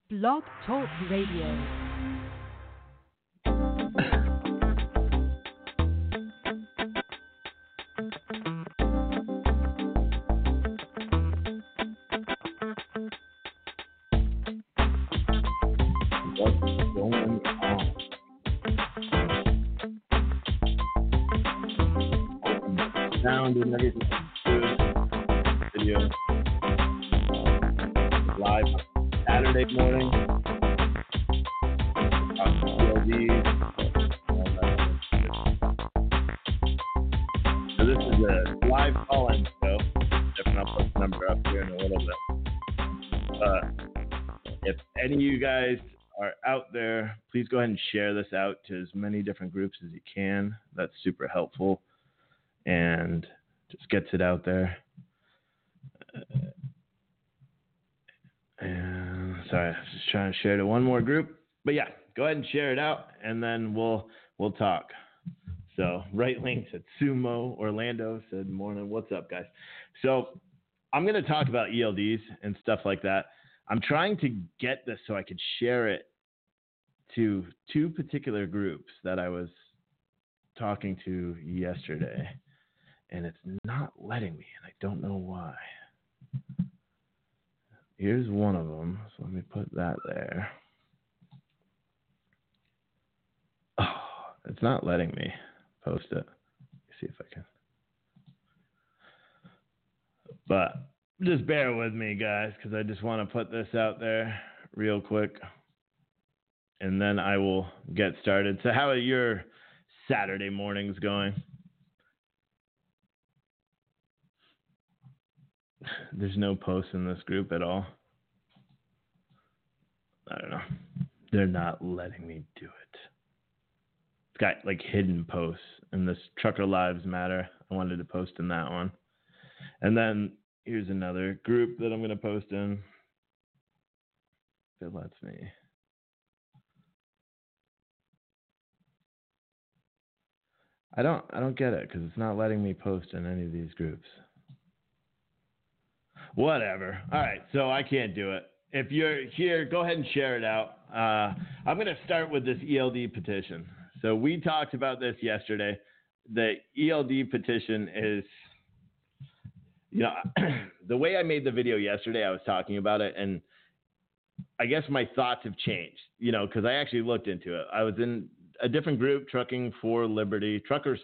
Blog Talk Radio. Sound and everything. Video. Live Saturday morning. So this is a live call-in show. Definitely I'll put the number up here in a little bit. If any of you guys are out there, please go ahead and share this out to as many different groups as you can. That's super helpful and just gets it out there. And sorry, I was just trying to share to one more group. But yeah, go ahead and share it out, and then we'll talk. So Right Link said Sumo. Orlando said morning. What's up, guys? So I'm going to talk about ELDs and stuff like that. I'm trying to get this so I could share it to two particular groups that I was talking to yesterday, and it's not letting me, and I don't know why. Here's one of them, so let me put that there. Oh, it's not letting me post it. Let me see if I can. But just bear with me, guys, because I just want to put this out there real quick, and then I will get started. So how are your Saturday mornings going? There's no posts in this group at all. I don't know. They're not letting me do it. It's got like hidden posts in this Trucker Lives Matter. I wanted to post in that one. And then here's another group that I'm going to post in. If it lets me. I don't get it because it's not letting me post in any of these groups. Whatever. All right, so I can't do it. If you're here, go ahead and share it out. I'm going to start with this ELD petition. So we talked about this yesterday. The ELD petition is, the way I made the video yesterday, I was talking about it, and I guess my thoughts have changed, because I actually looked into it. I was in a different group, Truckers for Liberty,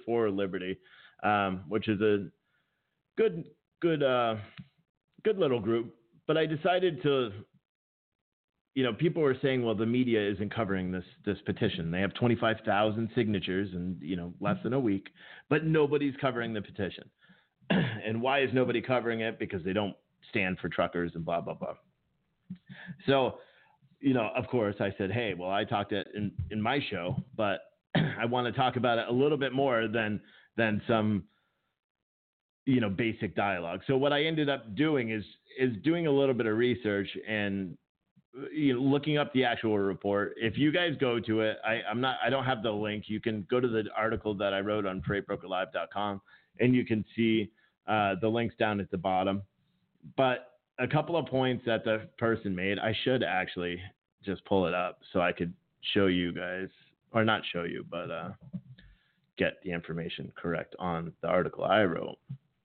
which is a good little group, but I decided to, people were saying, well, the media isn't covering this petition. They have 25,000 signatures in, less than a week, but nobody's covering the petition. And why is nobody covering it? Because they don't stand for truckers and blah, blah, blah. So, of course I said, hey, well, I talked it in my show, but I want to talk about it a little bit more than some, basic dialogue. So what I ended up doing is doing a little bit of research and looking up the actual report. If you guys go to it, I don't have the link. You can go to the article that I wrote on freightbrokerlive.com and you can see the links down at the bottom. But a couple of points that the person made, I should actually just pull it up so I could show you guys, or not show you, but get the information correct on the article I wrote.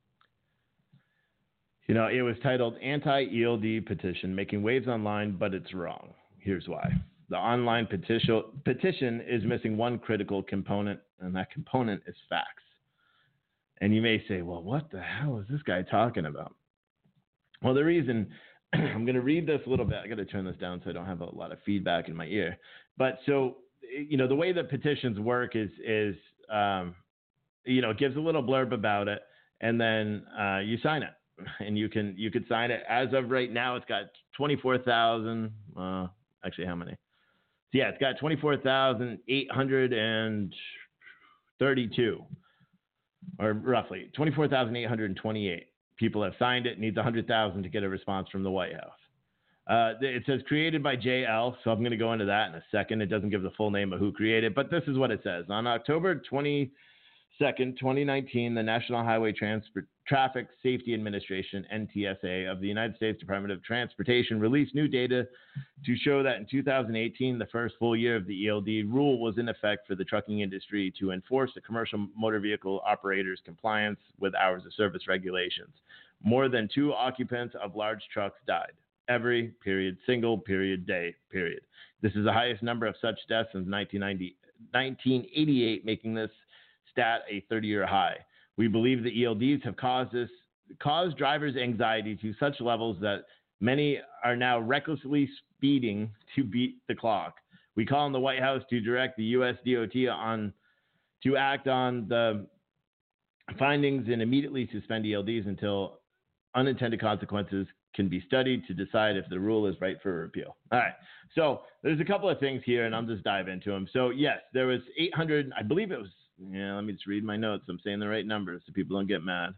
It was titled Anti-ELD Petition, Making Waves Online, but it's wrong. Here's why. The online petition is missing one critical component, and that component is facts. And you may say, well, what the hell is this guy talking about? Well, the reason, I'm going to read this a little bit. I got to turn this down so I don't have a lot of feedback in my ear. But so, the way that petitions work is it gives a little blurb about it, and then you sign it. And you could sign it. As of right now, it's got 24,000. Actually, how many? So yeah, it's got 24,832, or roughly 24,828 people have signed it. It needs 100,000 to get a response from the White House. It says created by JL, so I'm going to go into that in a second. It doesn't give the full name of who created, but this is what it says. On October 22nd, Second, 2019, the National Highway Traffic Safety Administration, NTSA, of the United States Department of Transportation released new data to show that in 2018, the first full year of the ELD rule was in effect for the trucking industry to enforce the commercial motor vehicle operators' compliance with hours of service regulations. More than 2 occupants of large trucks died every single day. This is the highest number of such deaths since 1988, making this stat a 30-year high. We believe the ELDs have caused drivers' anxiety to such levels that many are now recklessly speeding to beat the clock. We call on the White House to direct the U.S. DOT to act on the findings and immediately suspend ELDs until unintended consequences can be studied to decide if the rule is right for repeal. All right. So there's a couple of things here, and I'll just dive into them. So, yes, there was 800, I believe it was, let me just read my notes. I'm saying the right numbers so people don't get mad.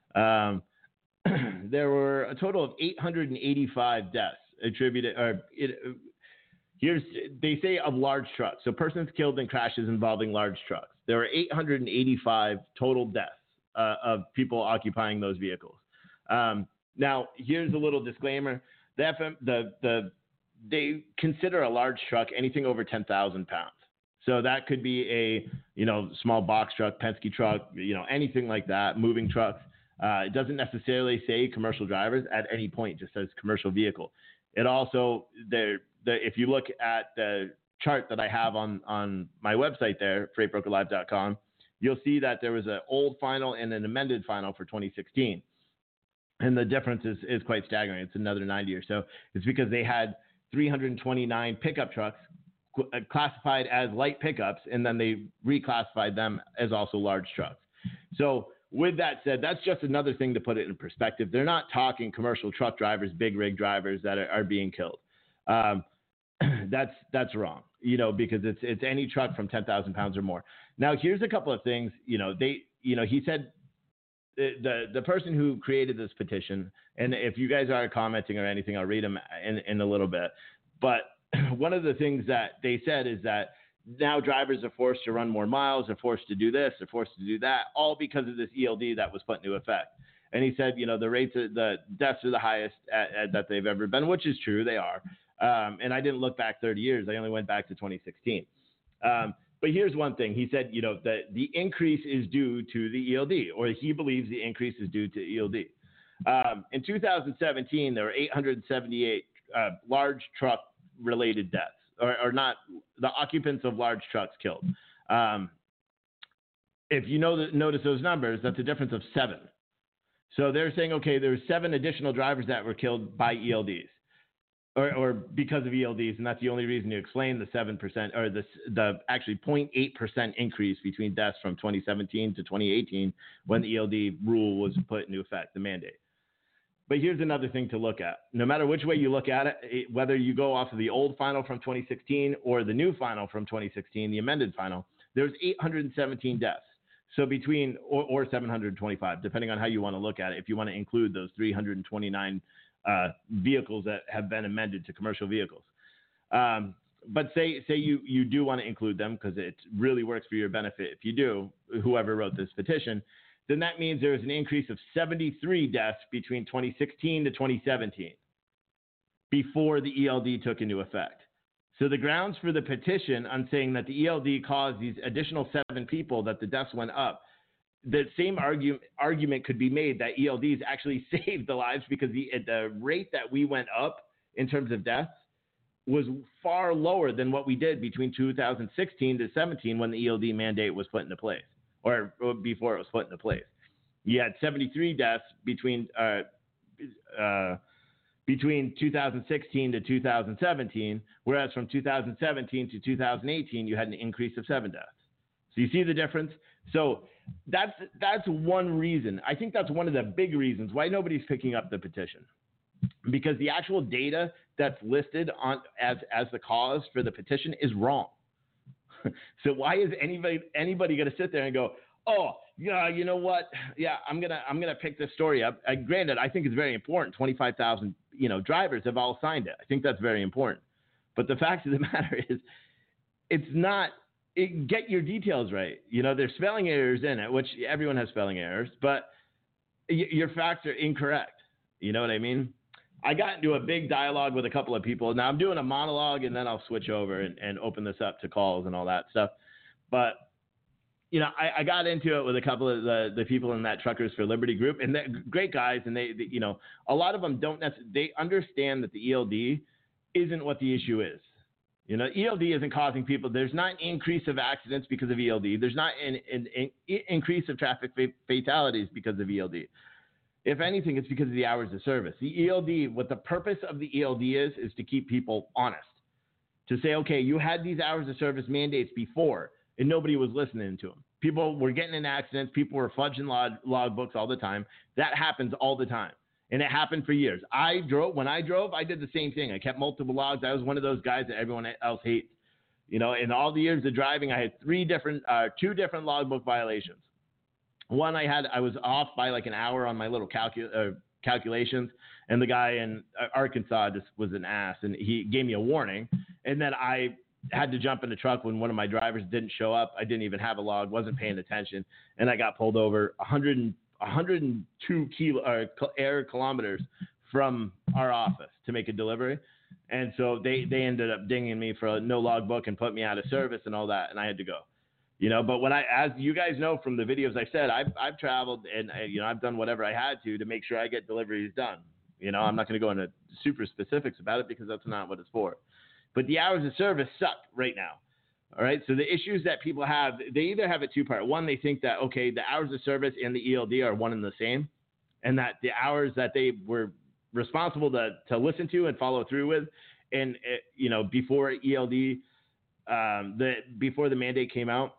There were a total of 885 deaths attributed, they say of large trucks. So persons killed in crashes involving large trucks. There were 885 total deaths of people occupying those vehicles. Now, here's a little disclaimer. They consider a large truck anything over 10,000 pounds. So that could be a, small box truck, Penske truck, anything like that, moving trucks. It doesn't necessarily say commercial drivers at any point, it just says commercial vehicle. It also, if you look at the chart that I have on my website there, freightbrokerlive.com, you'll see that there was an old final and an amended final for 2016. And the difference is quite staggering. It's another 90 or so. It's because they had 329 pickup trucks classified as light pickups, and then they reclassified them as also large trucks. So with that said, that's just another thing to put it in perspective. They're not talking commercial truck drivers, big rig drivers that are being killed. That's wrong, because it's any truck from 10,000 pounds or more. Now, here's a couple of things. He said the person who created this petition, and if you guys are commenting or anything, I'll read them in a little bit. But one of the things that they said is that now drivers are forced to run more miles, they're forced to do this, they're forced to do that, all because of this ELD that was put into effect. And he said, the rates of the deaths are the highest that they've ever been, which is true, they are. And I didn't look back 30 years, I only went back to 2016. But here's one thing. He said, that the increase is due to the ELD, or he believes the increase is due to ELD. In 2017, there were 878 large truck-related deaths, or not the occupants of large trucks killed. If you notice those numbers, that's a difference of 7. So they're saying, okay, there's 7 additional drivers that were killed by ELDs. Or because of ELDs, and that's the only reason you explain the 7% or the actually 0.8% increase between deaths from 2017 to 2018 when the ELD rule was put into effect, the mandate. But here's another thing to look at. No matter which way you look at it, whether you go off of the old final from 2016 or the new final from 2016, the amended final, there's 817 deaths. So between, or 725, depending on how you want to look at it, if you want to include those 329 vehicles that have been amended to commercial vehicles. But say you do want to include them because it really works for your benefit. If you do, whoever wrote this petition, then that means there was an increase of 73 deaths between 2016 to 2017 before the ELD took into effect. So the grounds for the petition on saying that the ELD caused these additional 7 people that the deaths went up, the same argument could be made that ELDs actually saved the lives because the rate that we went up in terms of deaths was far lower than what we did between 2016 to 17 when the ELD mandate was put into place, or before it was put into place. You had 73 deaths between 2016 to 2017, whereas from 2017 to 2018, you had an increase of 7 deaths. So you see the difference? So that's one reason. I think that's one of the big reasons why nobody's picking up the petition, because the actual data that's listed on as the cause for the petition is wrong. So why is anybody going to sit there and go, oh, yeah, you know what? Yeah, I'm gonna pick this story up. Granted, I think it's very important. 25,000 drivers have all signed it. I think that's very important. But the fact of the matter is, it's not get your details right. You know, there's spelling errors in it, which everyone has spelling errors, but your facts are incorrect. You know what I mean? I got into a big dialogue with a couple of people. Now I'm doing a monologue, and then I'll switch over and open this up to calls and all that stuff. But, you know, I got into it with a couple of the people in that Truckers for Liberty group, and they're great guys. And they you know, a lot of them don't necessarily, they understand that the ELD isn't what the issue is. You know, ELD isn't causing people. There's not an increase of accidents because of ELD. There's not an increase of traffic fatalities because of ELD. If anything, it's because of the hours of service. The ELD, what the purpose of the ELD is to keep people honest. To say, okay, you had these hours of service mandates before, and nobody was listening to them. People were getting in accidents. People were fudging log books all the time. That happens all the time. And it happened for years. When I drove, I did the same thing. I kept multiple logs. I was one of those guys that everyone else hates. You know, in all the years of driving, I had two different logbook violations. One, I was off by like an hour on my little calculations, and the guy in Arkansas just was an ass, and he gave me a warning. And then I had to jump in the truck when one of my drivers didn't show up. I didn't even have a log, wasn't paying attention, and I got pulled over 102 air kilometers from our office to make a delivery. And so they ended up dinging me for a no logbook and put me out of service and all that, and I had to go. You know, but as you guys know from the videos I said, I've traveled and you know, I've done whatever I had to make sure I get deliveries done. You know, I'm not going to go into super specifics about it because that's not what it's for. But the hours of service suck right now. All right. So the issues that people have, they either have a two-part. One, they think that, okay, the hours of service and the ELD are one and the same, and that the hours that they were responsible to listen to and follow through with, and you know, before ELD, before the mandate came out.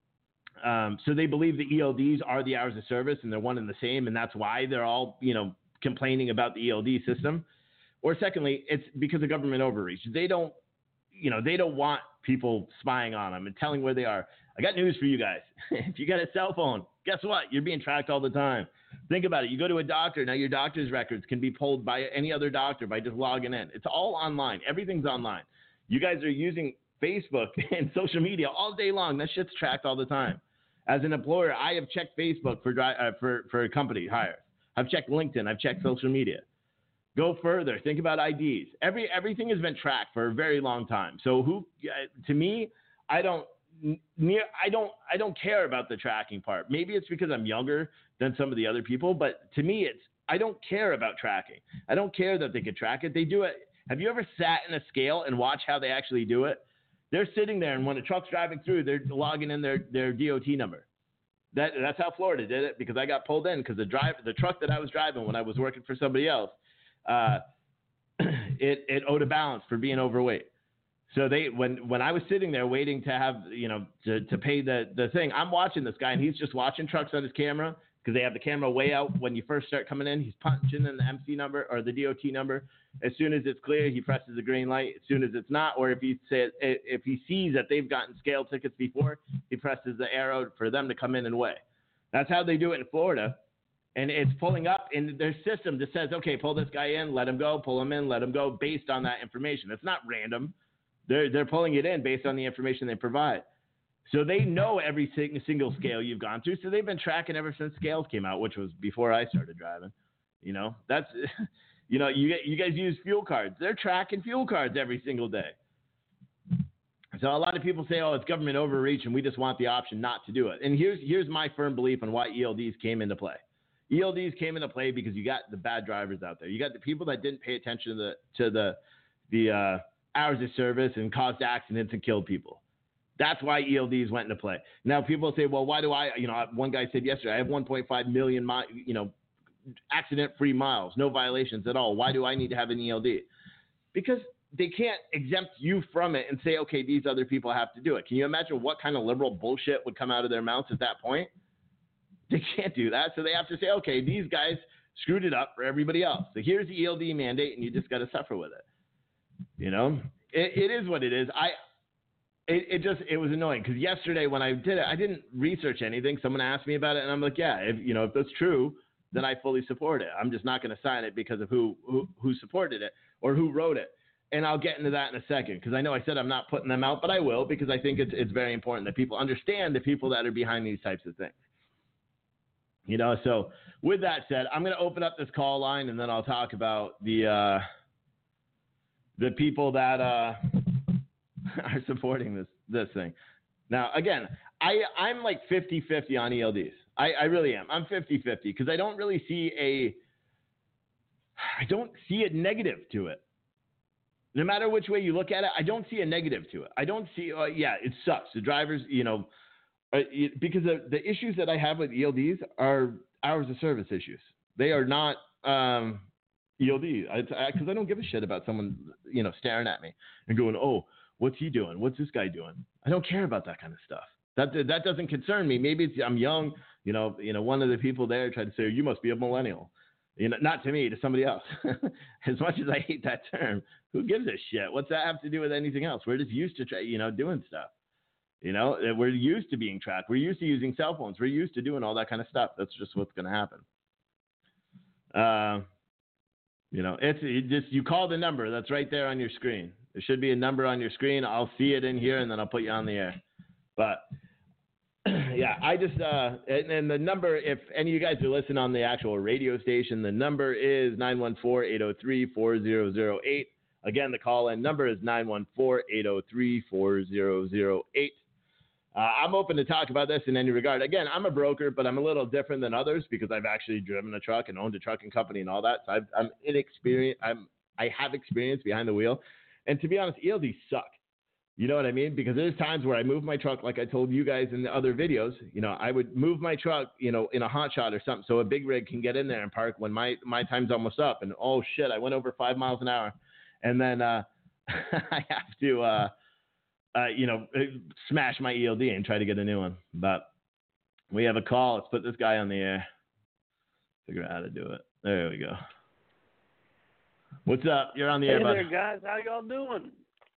So they believe the ELDs are the hours of service and they're one and the same, and that's why they're all, you know, complaining about the ELD system. Or secondly, it's because of government overreach. They don't want people spying on them and telling where they are. I got news for you guys. If you got a cell phone, guess what? You're being tracked all the time. Think about it. You go to a doctor, now your doctor's records can be pulled by any other doctor by just logging in. It's all online. Everything's online. You guys are using Facebook and social media all day long. That shit's tracked all the time. As an employer, I have checked Facebook for a company hire. I've checked LinkedIn. I've checked social media. Go further. Think about IDs. Everything has been tracked for a very long time. So to me, I don't care about the tracking part. Maybe it's because I'm younger than some of the other people, but to me, I don't care about tracking. I don't care that they could track it. They do it. Have you ever sat in a scale and watched how they actually do it? They're sitting there, and when a truck's driving through, they're logging in their DOT number. That's how Florida did it, because I got pulled in because the truck that I was driving when I was working for somebody else, it owed a balance for being overweight. So when I was sitting there waiting to have, you know, to pay the thing, I'm watching this guy, and he's just watching trucks on his camera because they have the camera way out when you first start coming in. He's punching in the MC number or the DOT number. As soon as it's clear, he presses the green light. As soon as it's not, or if he sees that they've gotten scale tickets before, he presses the arrow for them to come in and weigh. That's how they do it in Florida. And it's pulling up in their system that says, okay, pull this guy in, let him go, pull him in, let him go, based on that information. It's not random. They're pulling it in based on the information they provide. So they know every single scale you've gone through. So they've been tracking ever since scales came out, which was before I started driving. You know, that's, you know, you guys use fuel cards. They're tracking fuel cards every single day. So a lot of people say, oh, it's government overreach and we just want the option not to do it. And here's my firm belief on why ELDs came into play. ELDs came into play because you got the bad drivers out there. You got the people that didn't pay attention to the hours of service and caused accidents and killed people. That's why ELDs went into play. Now people say, well, why do one guy said yesterday, I have 1.5 million, accident-free miles, no violations at all. Why do I need to have an ELD? Because they can't exempt you from it and say, okay, these other people have to do it. Can you imagine what kind of liberal bullshit would come out of their mouths at that point? They can't do that. So they have to say, okay, these guys screwed it up for everybody else. So here's the ELD mandate, and you just got to suffer with it. You know, it is what it is. It was annoying because yesterday when I did it, I didn't research anything. Someone asked me about it, and I'm like, yeah, if that's true, then I fully support it. I'm just not going to sign it because of who supported it or who wrote it. and I'll get into that in a second because I know I said I'm not putting them out, but I will because I think it's very important that people understand the people that are behind these types of things. So with that said, I'm going to open up this call line and then I'll talk about the people that are supporting this thing. Now, again, I'm like 50-50 on ELDs. I really am. I'm 50-50 because I don't really see a negative to it. No matter which way you look at it, I don't see a negative to it. I don't see, it sucks. The drivers, because the issues that I have with ELDs are hours of service issues. They are not ELD. Because I don't give a shit about someone, staring at me and going, oh, what's he doing? What's this guy doing? I don't care about that kind of stuff. That doesn't concern me. Maybe I'm young. One of the people there tried to say, you must be a millennial. Not to me, to somebody else. As much as I hate that term, who gives a shit? What's that have to do with anything else? We're just used to, doing stuff. We're used to being tracked. We're used to using cell phones. We're used to doing all that kind of stuff. That's just what's going to happen. You call the number that's right there on your screen. There should be a number on your screen. I'll see it in here, and then I'll put you on the air. But yeah, I just and the number, if any of you guys are listening on the actual radio station, the number is 914-803-4008. Again, the call-in number is 914-803-4008. I'm open to talk about this in any regard. Again, I'm a broker, but I'm a little different than others because I've actually driven a truck and owned a trucking company and all that. So I'm inexperienced. I have experience behind the wheel. And to be honest, ELDs suck. You know what I mean? Because there's times where I move my truck, like I told you guys in the other videos, I would move my truck, in a hot shot or something so a big rig can get in there and park when my time's almost up. And, oh, shit, I went over 5 miles an hour. And then I have to, smash my ELD and try to get a new one. But we have a call. Let's put this guy on the air. Figure out how to do it. There we go. What's up? You're on the air, bud. Hey there, guys. How y'all doing?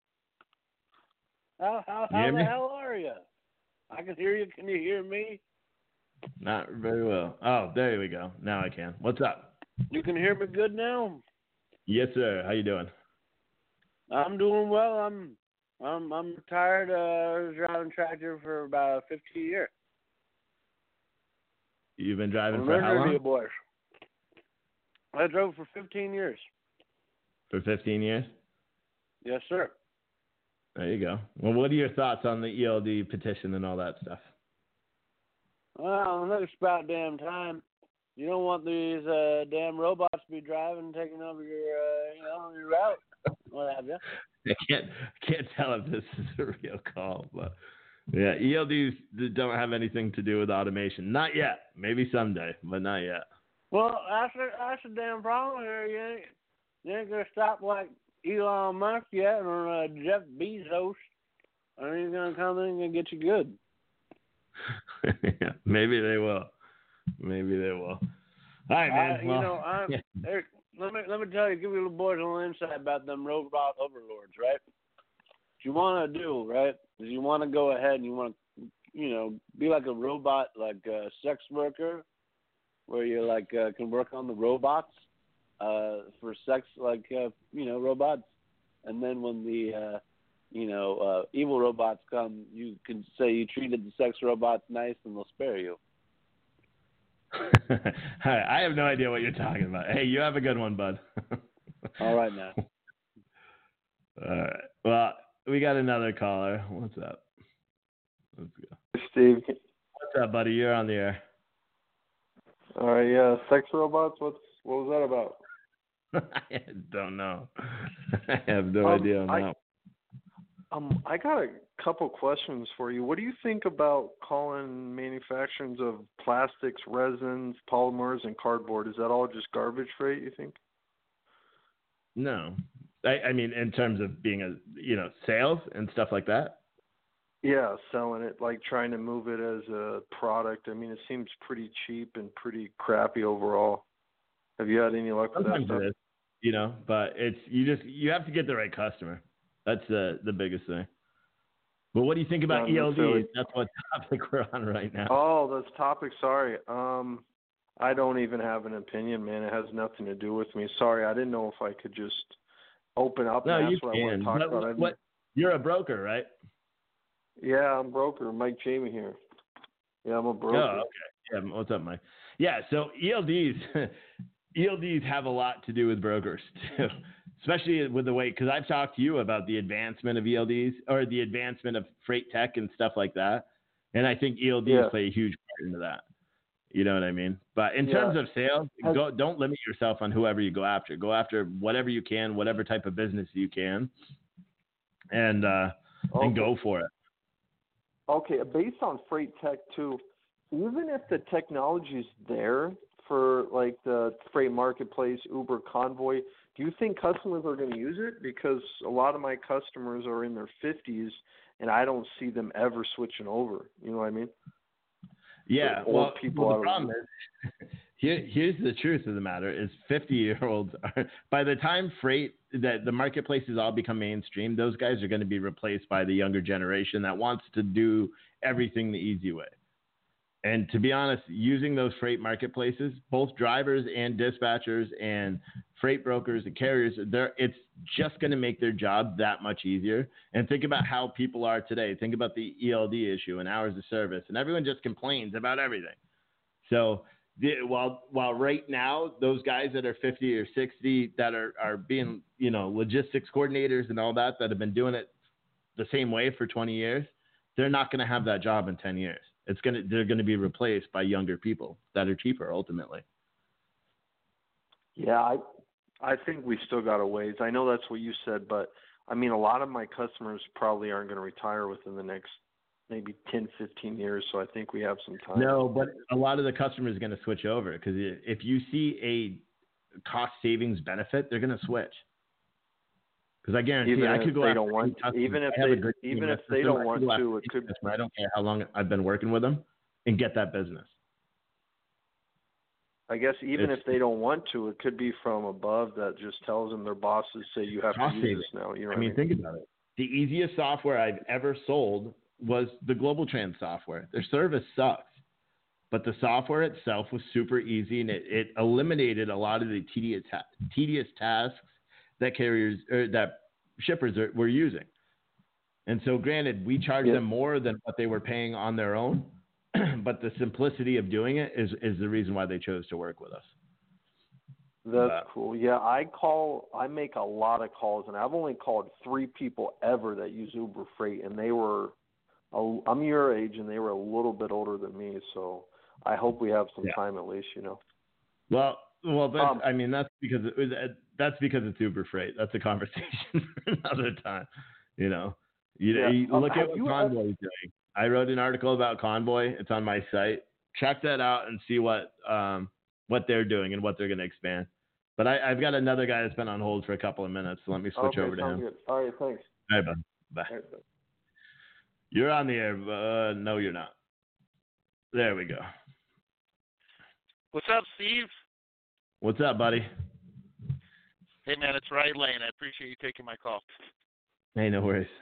How the hell are you? I can hear you. Can you hear me? Not very well. Oh, there we go. Now I can. What's up? You can hear me good now? Yes, sir. How you doing? I'm doing well. I'm retired. I was driving tractor for about 15 years. You've been driving for how long? Boys. I drove for 15 years. For 15 years? Yes, sir. There you go. Well, what are your thoughts on the ELD petition and all that stuff? Well, I think it's about damn time. You don't want these damn robots to be driving and taking over your route. What have you? I can't tell if this is a real call, but yeah, ELDs don't have anything to do with automation. Not yet. Maybe someday, but not yet. Well, that's the damn problem here. You ain't gonna stop like Elon Musk yet or Jeff Bezos. Or he's gonna come in and get you good. Yeah, maybe they will. All right, man. Let me tell you, give you little boys a little insight about them robot overlords, right? What you want to do, right, is you want to go ahead and you want to, be like a robot, like a sex worker, where you can work on the robots for sex, robots. And then when the, evil robots come, you can say you treated the sex robots nice and they'll spare you. I have no idea what you're talking about. Hey, you have a good one, bud. All right, now. All right. Well, we got another caller. What's up? Let's go. Steve. What's up, buddy? You're on the air. All right, yeah. Sex robots? What was that about? I don't know. I have no idea on that. I got a couple questions for you. What do you think about calling manufacturers of plastics, resins, polymers, and cardboard? Is that all just garbage freight, you think? No. I mean, in terms of being sales and stuff like that? Yeah, selling it, like trying to move it as a product. I mean, it seems pretty cheap and pretty crappy overall. Have you had any luck with that stuff? It is, but you have to get the right customer. That's the biggest thing. But what do you think about ELDs? That's what topic we're on right now. Oh, that's topic. Sorry. I don't even have an opinion, man. It has nothing to do with me. Sorry, I didn't know if I could just open up. No, and you that's what I want can. to talk But about. what, you're a broker, right? Yeah, I'm broker. Mike Jamie here. Yeah, I'm a broker. Oh, okay. Yeah, what's up, Mike? Yeah, so ELDs have a lot to do with brokers too, especially with the way, because I've talked to you about the advancement of ELDs or the advancement of freight tech and stuff like that, and I think ELDs play a huge part into that. You know what I mean? But in terms of sales, don't limit yourself on whoever you go after. Go after whatever you can, whatever type of business you can, and go for it. Okay, based on freight tech too, even if the technology's there for like the freight marketplace, Uber, Convoy, do you think customers are going to use it? Because a lot of my customers are in their 50s, and I don't see them ever switching over. You know what I mean? Yeah, well, the problem is, here's the truth of the matter, is 50-year-olds are, by the time the marketplaces all become mainstream, those guys are going to be replaced by the younger generation that wants to do everything the easy way. And to be honest, using those freight marketplaces, both drivers and dispatchers and freight brokers and carriers, it's just going to make their job that much easier. And think about how people are today. Think about the ELD issue and hours of service, and everyone just complains about everything. So while right now, those guys that are 50 or 60 that are being, logistics coordinators and all that have been doing it the same way for 20 years, they're not going to have that job in 10 years. They're going to be replaced by younger people that are cheaper ultimately. Yeah, I think we still got a ways. I know that's what you said, but I mean, a lot of my customers probably aren't going to retire within the next maybe 10, 15 years. So I think we have some time. No, but a lot of the customers are going to switch over because if you see a cost savings benefit, they're going to switch. Because I guarantee I could go they after don't want to, even if they don't want to, it could. I don't care how long I've been working with them and get that business. I guess even if they don't want to, it could be from above that just tells them their bosses say you have to use this now. You know what I mean? Think about it. The easiest software I've ever sold was the Global Trans software. Their service sucks, but the software itself was super easy, and it eliminated a lot of the tedious tasks that carriers or that shippers were using. And so granted, we charged them more than what they were paying on their own, but the simplicity of doing it is the reason why they chose to work with us. That's cool. Yeah, I make a lot of calls, and I've only called 3 people ever that use Uber Freight, and I'm your age, and they were a little bit older than me, so I hope we have some time at least, Well, that's because it's Uber Freight. That's a conversation for another time. You look at what Convoy is doing. I wrote an article about Convoy. It's on my site. Check that out and see what they're doing and what they're going to expand. But I've got another guy that's been on hold for a couple of minutes, so let me switch over to him. Good. All right, thanks. All right, bud. Bye. All right, bye. You're on the air. No, you're not. There we go. What's up, Steve? What's up, buddy? Hey, man, it's Ray Lane. I appreciate you taking my call. Hey, no worries.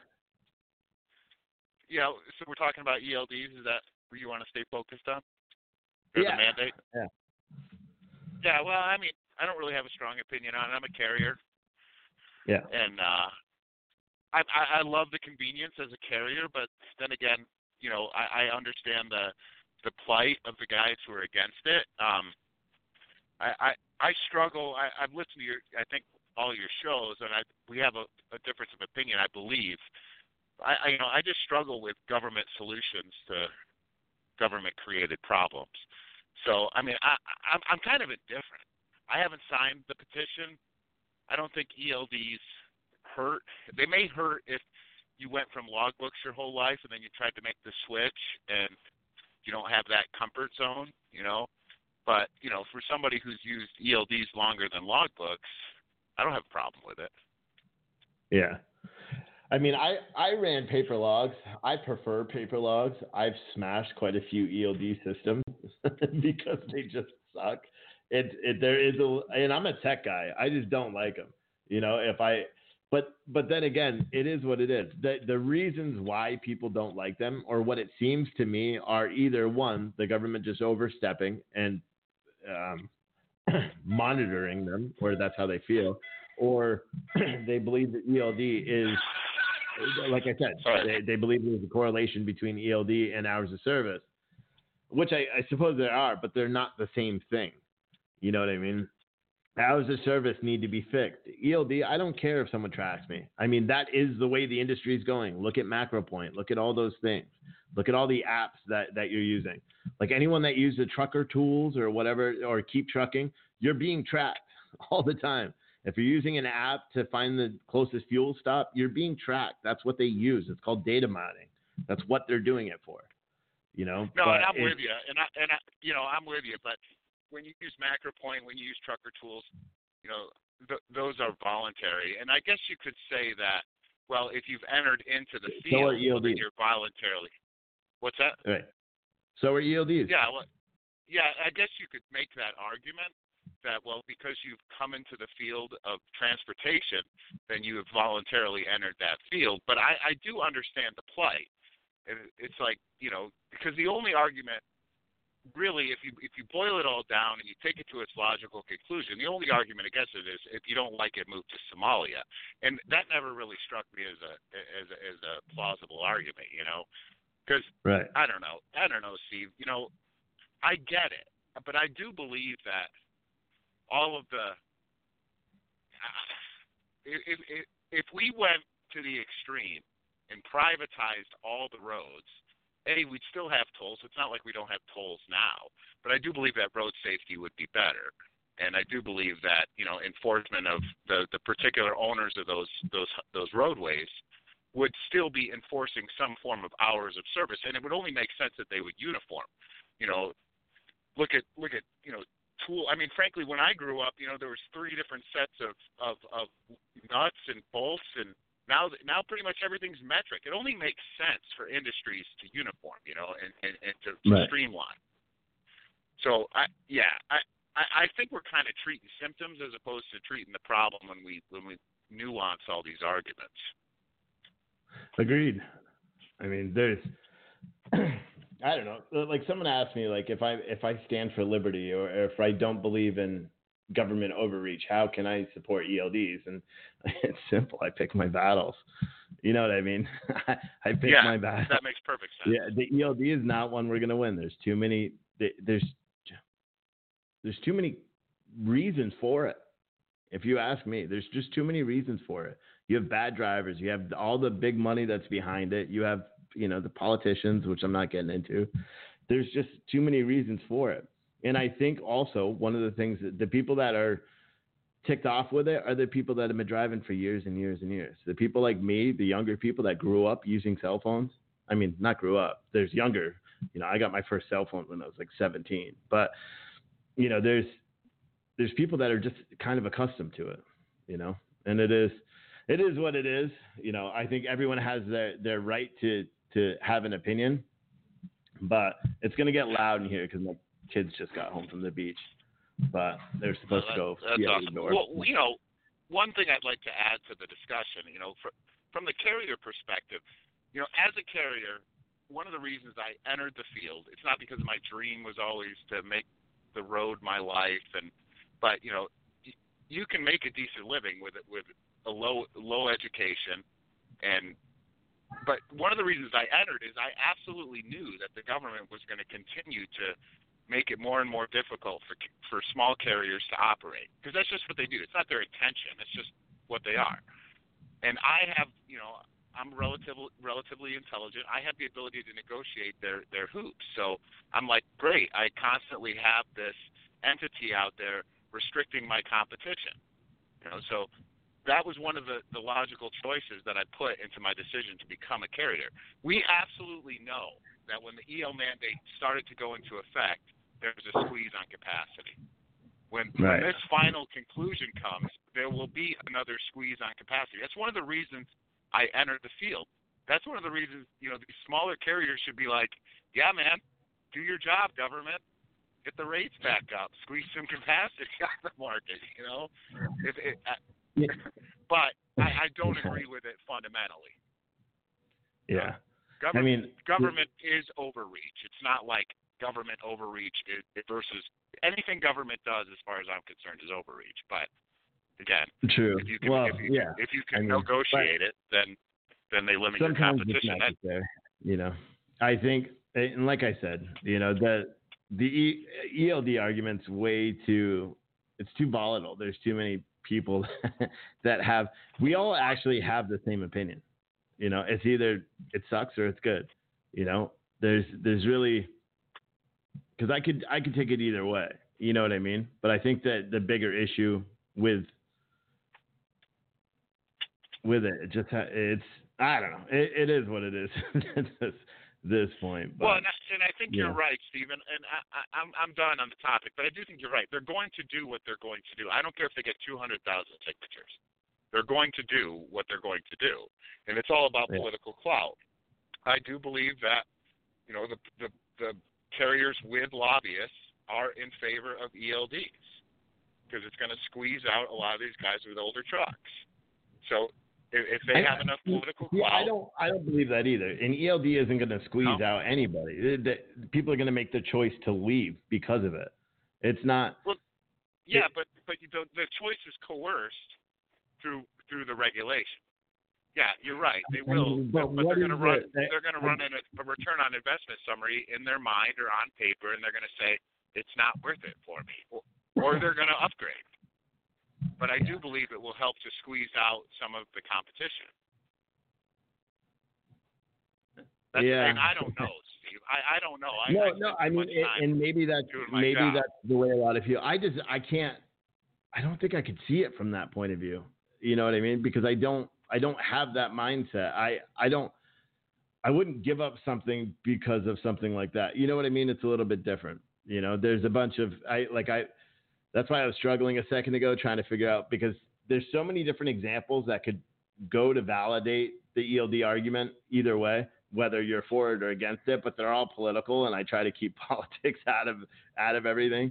Yeah, so we're talking about ELDs. Is that where you want to stay focused on? The mandate? Yeah. Yeah, well, I mean, I don't really have a strong opinion on it. I'm a carrier. Yeah. And I love the convenience as a carrier, but then again, I understand the plight of the guys who are against it. I struggle. I've listened to I think all your shows, and we have a difference of opinion, I believe. I just struggle with government solutions to government-created problems. So, I mean, I'm kind of indifferent. I haven't signed the petition. I don't think ELDs hurt. They may hurt if you went from logbooks your whole life and then you tried to make the switch and you don't have that comfort zone, But, for somebody who's used ELDs longer than logbooks, I don't have a problem with it. Yeah. I mean, I ran paper logs. I prefer paper logs. I've smashed quite a few ELD systems because they just suck. And I'm a tech guy. I just don't like them. But then again, it is what it is. The reasons why people don't like them, or what it seems to me, are either one, the government just overstepping and monitoring them, or that's how they feel, or they believe that ELD is, like I said, they believe there's a correlation between ELD and hours of service, which I suppose there are, but they're not the same thing. You know what I mean? Hours of service need to be fixed. ELD, I don't care if someone tracks me. I mean, that is the way the industry is going. Look at MacroPoint. Look at all those things. Look at all the apps that you're using. Like anyone that uses trucker tools or whatever, or Keep Trucking, you're being tracked all the time. If you're using an app to find the closest fuel stop, you're being tracked. That's what they use. It's called data mining. That's what they're doing it for. You know? No, and I'm with you. And I'm with you. But when you use MacroPoint, when you use trucker tools, those are voluntary. And I guess you could say that, well, if you've entered into the field, then you're voluntarily. What's that? Right. So are ELDs. Yeah. Well, yeah, I guess you could make that argument that, well, because you've come into the field of transportation, then you have voluntarily entered that field. But I do understand the play. It's like, because the only argument, really, if you boil it all down and you take it to its logical conclusion, the only argument against it is if you don't like it, move to Somalia, and that never really struck me as a plausible argument, because right. I don't know, Steve. I get it, but I do believe that all of the if we went to the extreme and privatized all the roads, we'd still have tolls. It's not like we don't have tolls now, but I do believe that road safety would be better, and I do believe that enforcement of the particular owners of those roadways would still be enforcing some form of hours of service, and it would only make sense that they would uniform. Look at tool. I mean, frankly, when I grew up, there was 3 different sets of nuts and bolts, and now pretty much everything's metric. It only makes sense for industries to uniform, and to right. streamline. So I think we're kind of treating symptoms as opposed to treating the problem when we nuance all these arguments. Agreed. I mean, there's, I don't know. Like someone asked me, like if I stand for liberty or if I don't believe in government overreach, how can I support ELDs? And it's simple. I pick my battles. You know what I mean? I pick my battles. That makes perfect sense. Yeah, the ELD is not one we're going to win. There's too many. There's too many reasons for it. If you ask me, there's just too many reasons for it. You have bad drivers. You have all the big money that's behind it. You have, the politicians, which I'm not getting into. There's just too many reasons for it. And I think also one of the things that the people that are ticked off with it are the people that have been driving for years and years and years. The people like me, the younger people that grew up using cell phones. I mean, not grew up. There's younger. I got my first cell phone when I was like 17. But, there's people that are just kind of accustomed to it, and it is what it is. I think everyone has their right to have an opinion, but it's going to get loud in here because my kids just got home from the beach, but they're supposed to go. That's awesome. Well, one thing I'd like to add to the discussion, from the carrier perspective, as a carrier, one of the reasons I entered the field, it's not because my dream was always to make the road my life, but you can make a decent living with a low education, but one of the reasons I entered is I absolutely knew that the government was going to continue to make it more and more difficult for small carriers to operate, because that's just what they do. It's not their intention. It's just what they are. And I have, I'm relatively intelligent. I have the ability to negotiate their hoops. So I'm like, great. I constantly have this entity out there restricting my competition. So that was one of the logical choices that I put into my decision to become a carrier. We absolutely know that when the EL mandate started to go into effect, there was a squeeze on capacity. When this final conclusion comes, there will be another squeeze on capacity. That's one of the reasons I entered the field. That's one of the reasons, these smaller carriers should be like, yeah, man, do your job, government. Get the rates back up. Squeeze some capacity out of the market, But I don't agree with it fundamentally. Yeah. Government is overreach. It's not like government overreach versus anything government does, as far as I'm concerned, is overreach. But Again, True. if you can, Well, if you can negotiate it, then they limit your sometimes competition. it's necessary. I think, and like I said, the ELD argument's it's too volatile. There's too many people that have. We all actually have the same opinion. It's either it sucks or it's good. There's really, because I could take it either way. You know what I mean? But I think that the bigger issue with it, it's I don't know. It is what it is at this point. But, well, and I think you're right, Stephen. And I'm done on the topic, but I do think you're right. They're going to do what they're going to do. I don't care if they get 200,000 signatures. They're going to do what they're going to do, and it's all about political clout. I do believe that the carriers with lobbyists are in favor of ELDs because it's going to squeeze out a lot of these guys with older trucks. So if they have enough political clout, I don't believe that either. And ELD isn't going to squeeze out anybody. People are going to make the choice to leave because of it. It's not. Well, yeah, but the choice is coerced through the regulation. Yeah, you're right. They will, but they're going to run. They're going to run in a return on investment summary in their mind or on paper, and they're going to say it's not worth it for me, or they're going to upgrade. But I do believe it will help to squeeze out some of the competition. That's the thing. I don't know, Steve. I don't know. I mean, and maybe that's the way a lot of people. I don't think I could see it from that point of view. You know what I mean? Because I don't have that mindset. I wouldn't give up something because of something like that. You know what I mean? It's a little bit different. There's a bunch of that's why I was struggling a second ago trying to figure out, because there's so many different examples that could go to validate the ELD argument either way, whether you're for it or against it, but they're all political, and I try to keep politics out of everything.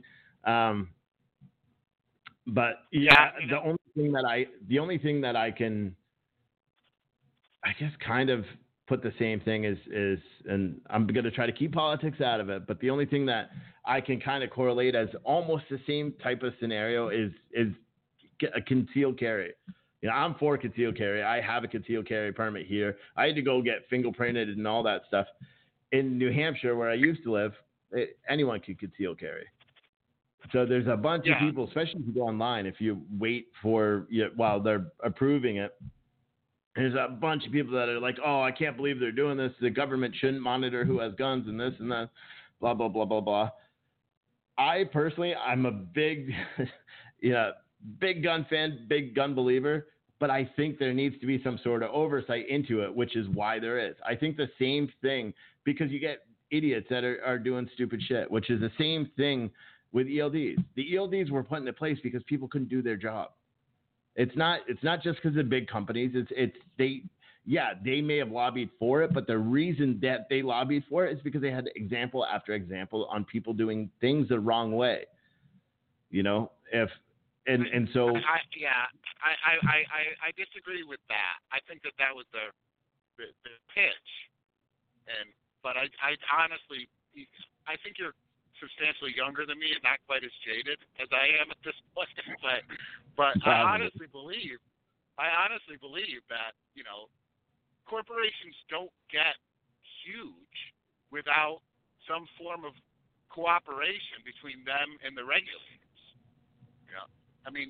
But the only thing that I can, I guess, kind of put the same thing is, and I'm going to try to keep politics out of it, but the only thing that I can kind of correlate as almost the same type of scenario is a concealed carry. I'm for concealed carry. I have a concealed carry permit here. I had to go get fingerprinted and all that stuff. In New Hampshire, where I used to live, anyone could conceal carry. So there's a bunch of people, especially if you go online, if you wait while they're approving it, there's a bunch of people that are like, oh, I can't believe they're doing this. The government shouldn't monitor who has guns and this and that, blah, blah, blah, blah, blah. I personally, I'm a big, big gun fan, big gun believer, but I think there needs to be some sort of oversight into it, which is why there is. I think the same thing, because you get idiots that are doing stupid shit, which is the same thing with ELDs. The ELDs were put into place because people couldn't do their job. It's not just because of big companies. They may have lobbied for it, but the reason that they lobbied for it is because they had example after example on people doing things the wrong way. So I disagree with that. I think that was the pitch, but I honestly, I think you're substantially younger than me and not quite as jaded as I am at this point. But I honestly believe that corporations don't get huge without some form of cooperation between them and the regulators. I mean,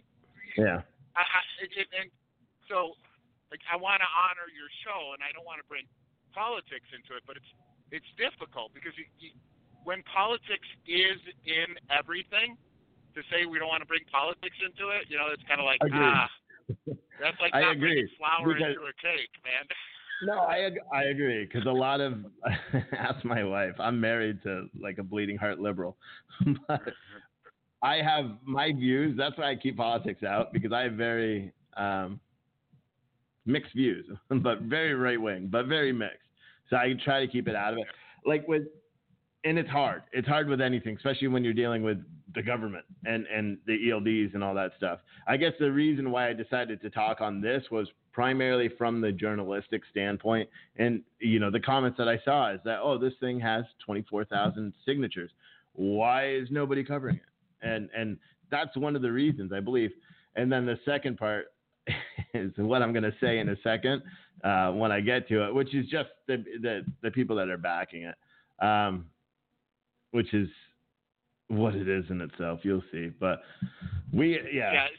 and so I want to honor your show, and I don't want to bring politics into it, but it's difficult because when politics is in everything, to say we don't want to bring politics into it, it's kind of like, that's like not bringing flour into a cake, man. No, I agree, because a lot of, ask my wife, I'm married to like a bleeding heart liberal, but I have my views. That's why I keep politics out, because I have very mixed views, but very right wing, but very mixed. So I try to keep it out of it. And it's hard. It's hard with anything, especially when you're dealing with the government and the ELDs and all that stuff. I guess the reason why I decided to talk on this was primarily from the journalistic standpoint. And, the comments that I saw is that, this thing has 24,000 signatures. Why is nobody covering it? And that's one of the reasons, I believe. And then the second part is what I'm going to say in a second when I get to it, which is just the people that are backing it, which is what it is in itself. You'll see. But we agree. I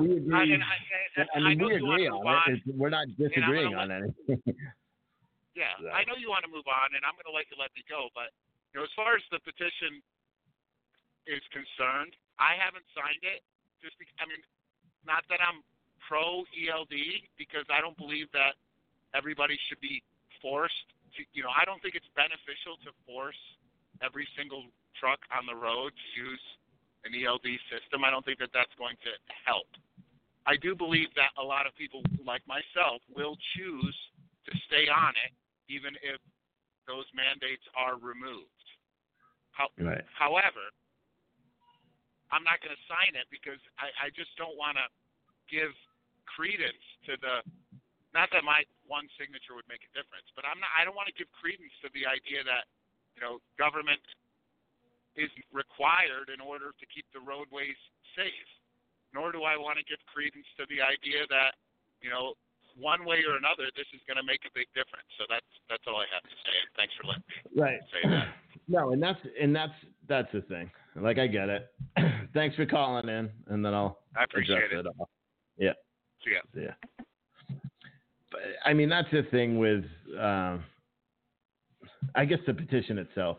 know we you want agree to move on on. it. We're not disagreeing on anything. Yeah, So. I know you want to move on, and I'm going to let me go. But as far as the petition is concerned, I haven't signed it. Just because, not that I'm pro ELD, because I don't believe that everybody should be forced to. I don't think it's beneficial to force every single truck on the road to use an ELD system. I don't think that that's going to help. I do believe that a lot of people like myself will choose to stay on it, even if those mandates are removed. Right. However, I'm not going to sign it because I just don't want to give credence to the. Not that my one signature would make a difference, but I don't want to give credence to the idea that government is required in order to keep the roadways safe. Nor do I want to give credence to the idea that one way or another, this is going to make a big difference. So that's all I have to say. Thanks for letting me say that. No, and that's the thing. Like, I get it. Thanks for calling in, and then I'll appreciate address it all. Yeah. See ya. Yeah. But that's the thing with, I guess, the petition itself.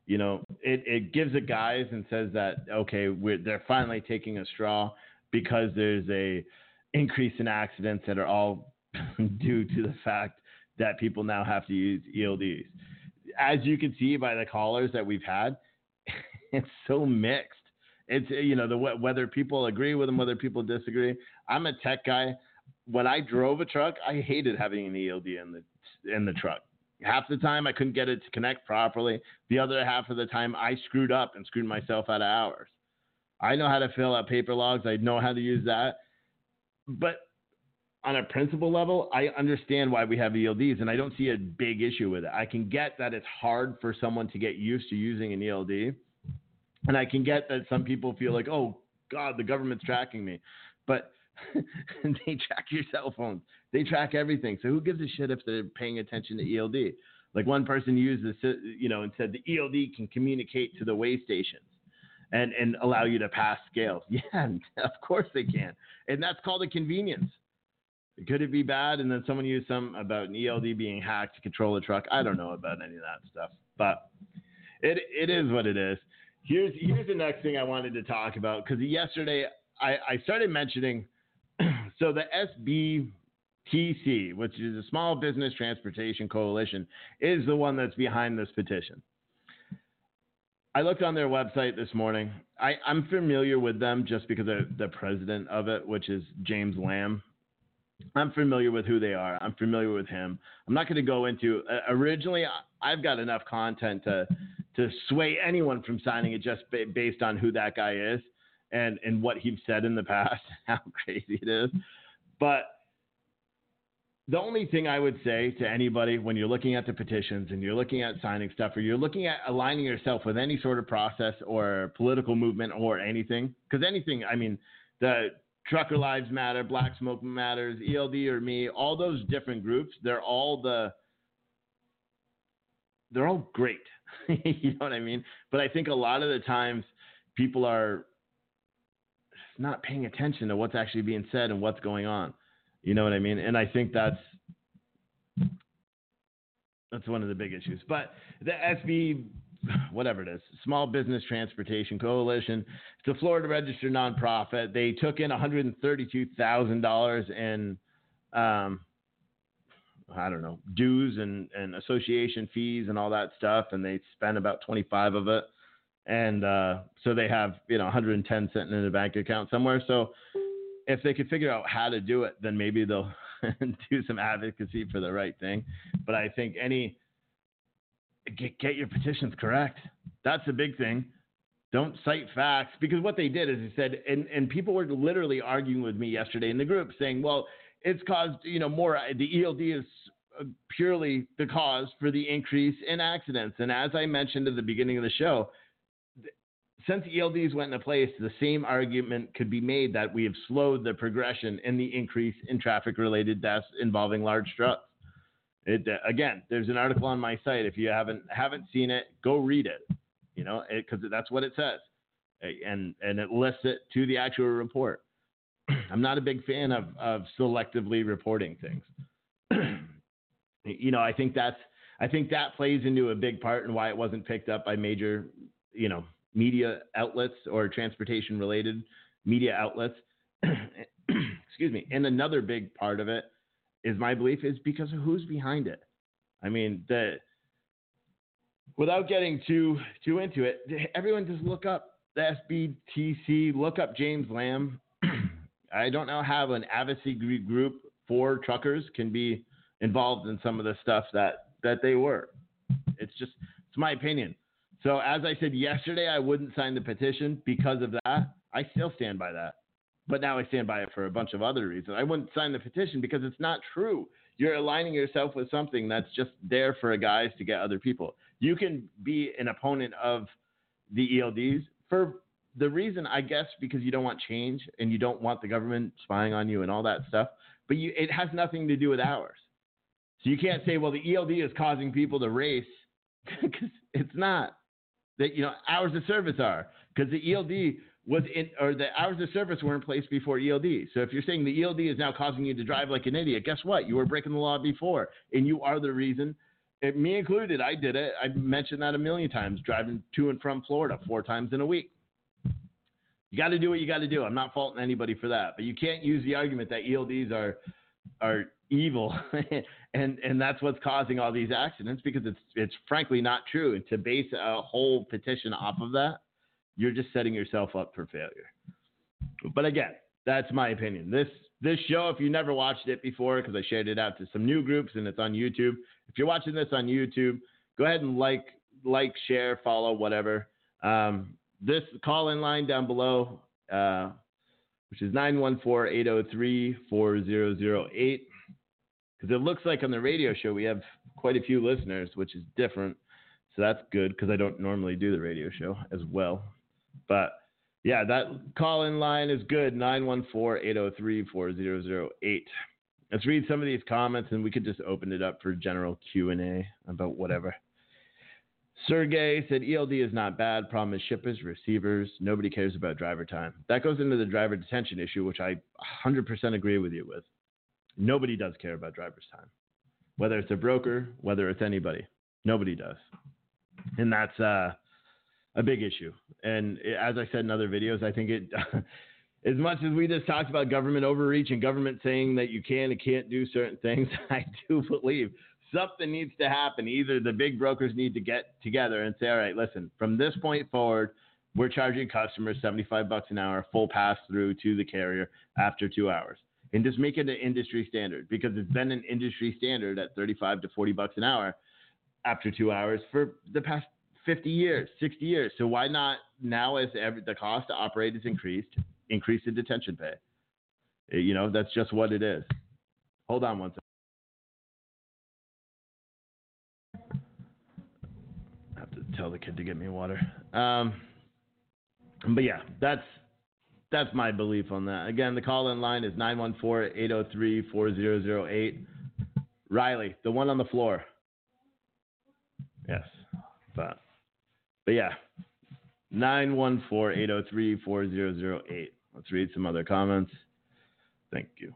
It gives it guys and says that they're finally taking a straw because there's a increase in accidents that are all due to the fact that people now have to use ELDs. As you can see by the callers that we've had, it's so mixed. It's whether people agree with them, whether people disagree. I'm a tech guy. When I drove a truck, I hated having an ELD in the truck. Half the time I couldn't get it to connect properly. The other half of the time I screwed up and screwed myself out of hours. I know how to fill out paper logs. I know how to use that. But on a principle level, I understand why we have ELDs, and I don't see a big issue with it. I can get that it's hard for someone to get used to using an ELD, and I can get that some people feel like, oh, God, the government's tracking me. But they track your cell phones. They track everything. So who gives a shit if they're paying attention to ELD? Like, one person used this, and said the ELD can communicate to the weigh stations and allow you to pass scales. Yeah, of course they can. And that's called a convenience. Could it be bad? And then someone used some about an ELD being hacked to control a truck. I don't know about any of that stuff, but it is what it is. Here's the next thing I wanted to talk about, because yesterday I started mentioning, so the SBTC, which is a Small Business Transportation Coalition, is the one that's behind this petition. I looked on their website this morning. I'm familiar with them just because the president of it, which is James Lamb. I'm familiar with who they are. I'm familiar with him. I'm not going to go into originally. I've got enough content to sway anyone from signing it just based on who that guy is and what he's said in the past, how crazy it is. But the only thing I would say to anybody when you're looking at the petitions and you're looking at signing stuff, or you're looking at aligning yourself with any sort of process or political movement or anything, because anything, the Trucker Lives Matter, Black Smoke Matters, ELD or me, all those different groups, they're all great. You know what I mean? But I think a lot of the times people are not paying attention to what's actually being said and what's going on. You know what I mean? And I think that's one of the big issues. But the SB, whatever it is, Small Business Transportation Coalition, it's a Florida registered nonprofit. They took in $132,000 in, dues and association fees and all that stuff, and they spent about 25 of it. And so they have 110 sitting in a bank account somewhere. So if they could figure out how to do it, then maybe they'll do some advocacy for the right thing. But I think get your petitions correct. That's the big thing. Don't cite facts, because what they did is they said, and people were literally arguing with me yesterday in the group saying, well, it's caused, more, the ELD is purely the cause for the increase in accidents. And as I mentioned at the beginning of the show, since ELDs went into place, the same argument could be made that we have slowed the progression in the increase in traffic-related deaths involving large trucks. Again, there's an article on my site. If you haven't seen it, go read it. Because that's what it says, and it lists it to the actual report. I'm not a big fan of selectively reporting things. I think that plays into a big part in why it wasn't picked up by major, media outlets or transportation-related media outlets. Excuse me. And another big part of it is my belief is because of who's behind it. I mean, without getting too into it, everyone just look up the SBTC, look up James Lamb. I don't know how an advocacy group for truckers can be involved in some of the stuff that they were. It's my opinion. So as I said yesterday, I wouldn't sign the petition because of that. I still stand by that. But now I stand by it for a bunch of other reasons. I wouldn't sign the petition because it's not true. You're aligning yourself with something that's just there for guys to get other people. You can be an opponent of the ELDs for the reason, I guess, because you don't want change and you don't want the government spying on you and all that stuff. But it has nothing to do with hours. So you can't say, well, the ELD is causing people to race, because it's not. That hours of service are, because the ELD the hours of service were in place before ELD. So if you're saying the ELD is now causing you to drive like an idiot, guess what? You were breaking the law before, and you are the reason. Me included, I did it. I mentioned that a million times, driving to and from Florida 4 times in a week. You got to do what you got to do. I'm not faulting anybody for that, but you can't use the argument that ELDs are evil and that's what's causing all these accidents, because it's frankly not true. And to base a whole petition off of that, you're just setting yourself up for failure. But again, that's my opinion. This show, if you never watched it before, because I shared it out to some new groups and it's on YouTube. If you're watching this on YouTube, go ahead and like, share, follow, whatever. This call-in line down below, which is 914-803-4008. Because it looks like on the radio show we have quite a few listeners, which is different. So that's good, because I don't normally do the radio show as well. But yeah, that call-in line is good, 914-803-4008. Let's read some of these comments, and we could just open it up for general Q&A about whatever. Sergey said, ELD is not bad. Problem is shippers, receivers. Nobody cares about driver time. That goes into the driver detention issue, which I 100% agree with you with. Nobody does care about driver's time. Whether it's a broker, whether it's anybody. Nobody does. And that's a big issue. And as I said in other videos, I think it, as much as we just talked about government overreach and government saying that you can and can't do certain things, I do believe something needs to happen. Either the big brokers need to get together and say, all right, listen, from this point forward, we're charging customers $75 an hour, full pass through to the carrier after 2 hours. And just make it an industry standard, because it's been an industry standard at $35 to $40 an hour after 2 hours for the past 50 years, 60 years. So why not now, as the cost to operate is increase the detention pay? That's just what it is. Hold on one second. I have to tell the kid to get me water. But yeah, that's my belief on that. Again, the call-in line is 914-803-4008. Riley, the one on the floor. Yes. But yeah, 914-803-4008. Let's read some other comments. Thank you.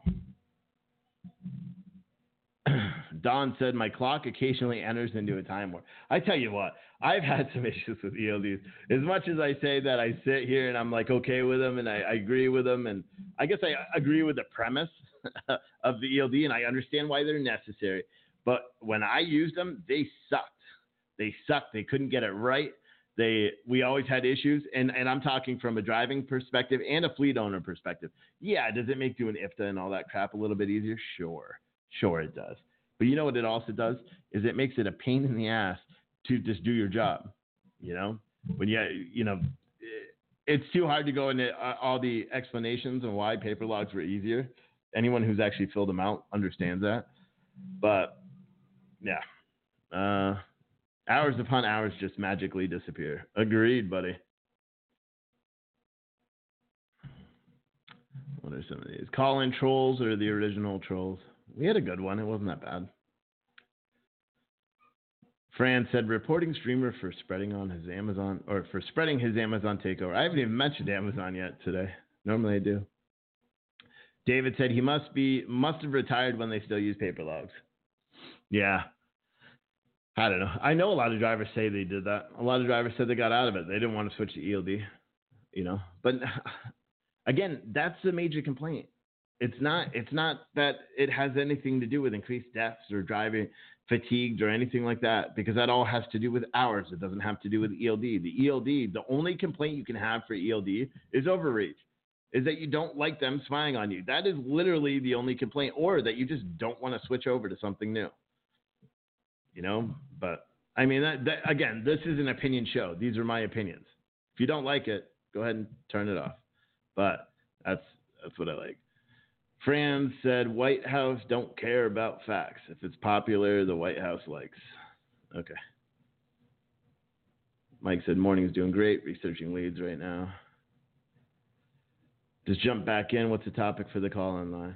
Don said, my clock occasionally enters into a time warp. I tell you what, I've had some issues with ELDs. As much as I say that I sit here and I'm like okay with them and I agree with them, and I guess I agree with the premise of the ELD and I understand why they're necessary. But when I used them, they sucked. They sucked. They couldn't get it right. We always had issues, and I'm talking from a driving perspective and a fleet owner perspective. Yeah, does it make doing IFTA and all that crap a little bit easier? Sure it does. But you know what it also does is it makes it a pain in the ass to just do your job. When it's too hard to go into all the explanations on why paper logs were easier. Anyone who's actually filled them out understands that. But yeah, hours upon hours just magically disappear. Agreed, buddy. What are some of these? Call-in trolls or the original trolls? We had a good one. It wasn't that bad. Fran said, reporting streamer for spreading his Amazon takeover. I haven't even mentioned Amazon yet today. Normally I do. David said he must have retired when they still use paper logs. Yeah. I don't know. I know a lot of drivers say they did that. A lot of drivers said they got out of it. They didn't want to switch to ELD, But again, that's a major complaint. It's not that it has anything to do with increased deaths or driving fatigued or anything like that, because that all has to do with hours. It doesn't have to do with ELD. The only complaint you can have for ELD is overreach, is that you don't like them spying on you. That is literally the only complaint, or that you just don't want to switch over to something new. But I mean, that again, this is an opinion show. These are my opinions. If you don't like it, go ahead and turn it off. But that's what I like. Fran said, White House don't care about facts. If it's popular, the White House likes. Okay. Mike said, morning's doing great. Researching leads right now. Just jump back in. What's the topic for the call-in line?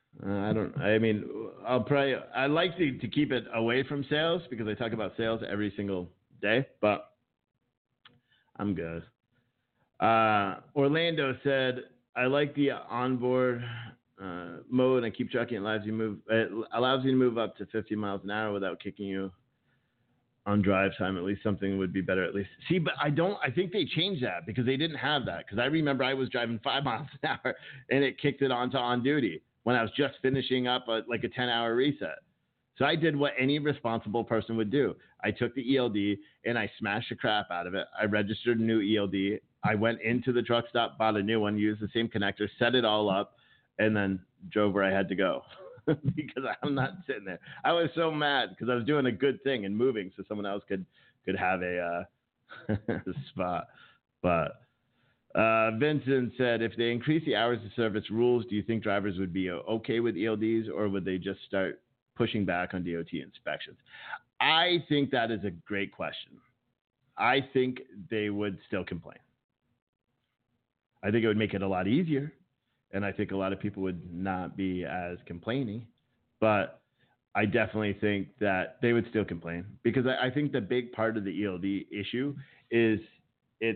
I like to keep it away from sales because I talk about sales every single day, but I'm good. Orlando said, I like the onboard mode and keep trucking. It allows you to move up to 50 miles an hour without kicking you on drive time. At least something would be better at least. See, but I think they changed that because they didn't have that. Because I remember I was driving 5 miles an hour and it kicked it onto on duty when I was just finishing up a 10-hour reset. So I did what any responsible person would do. I took the ELD and I smashed the crap out of it. I registered a new ELD. I went into the truck stop, bought a new one, used the same connector, set it all up, and then drove where I had to go because I'm not sitting there. I was so mad because I was doing a good thing and moving so someone else could have a spot. But Vincent said, if they increase the hours of service rules, do you think drivers would be okay with ELDs, or would they just start pushing back on DOT inspections? I think that is a great question. I think they would still complain. I think it would make it a lot easier, and I think a lot of people would not be as complaining, but I definitely think that they would still complain because I think the big part of the ELD issue is it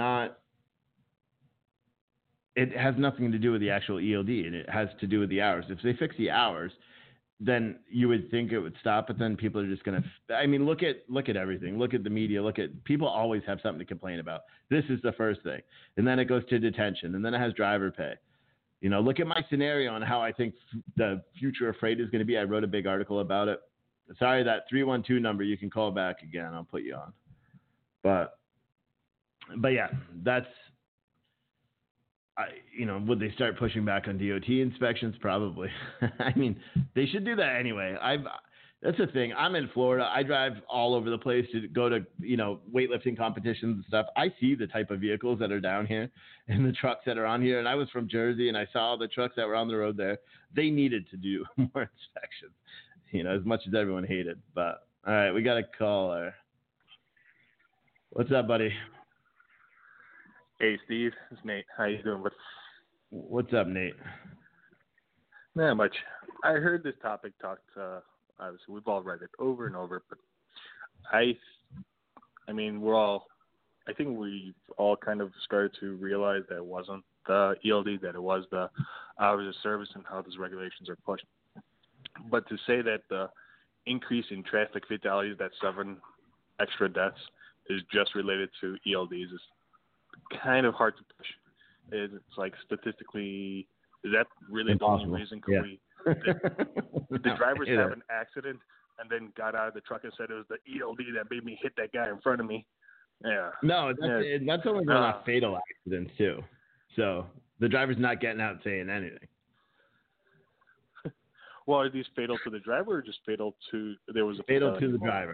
has nothing to do with the actual ELD, and it has to do with the hours. If they fix the hours, then you would think it would stop, but then people are just going to, look at everything. Look at the media. People always have something to complain about. This is the first thing. And then it goes to detention, and then it has driver pay. Look at my scenario on how I think the future of freight is going to be. I wrote a big article about it. Sorry, that 312 number, you can call back again. I'll put you on. But yeah, that's, would they start pushing back on DOT inspections? Probably. They should do that anyway. That's the thing. I'm in Florida. I drive all over the place to go to, weightlifting competitions and stuff. I see the type of vehicles that are down here and the trucks that are on here. And I was from Jersey and I saw the trucks that were on the road there. They needed to do more inspections, as much as everyone hated. But all right, we got a caller. What's up, buddy? Hey, Steve. It's Nate. How you doing? What's up, Nate? Not much. I heard this topic talked. Obviously, we've all read it over and over, but I think we've all kind of started to realize that it wasn't the ELD, that it was the hours of service and how those regulations are pushed. But to say that the increase in traffic fatalities, that 7 extra deaths, is just related to ELDs is kind of hard to push. It's like statistically, is that really impossible. The only reason? The drivers have an accident and then got out of the truck and said it was the ELD that made me hit that guy in front of me. Yeah. No, that's only going on fatal accidents too. So the driver's not getting out saying anything. Well, are these fatal to the driver or just fatal to fatal to the driver?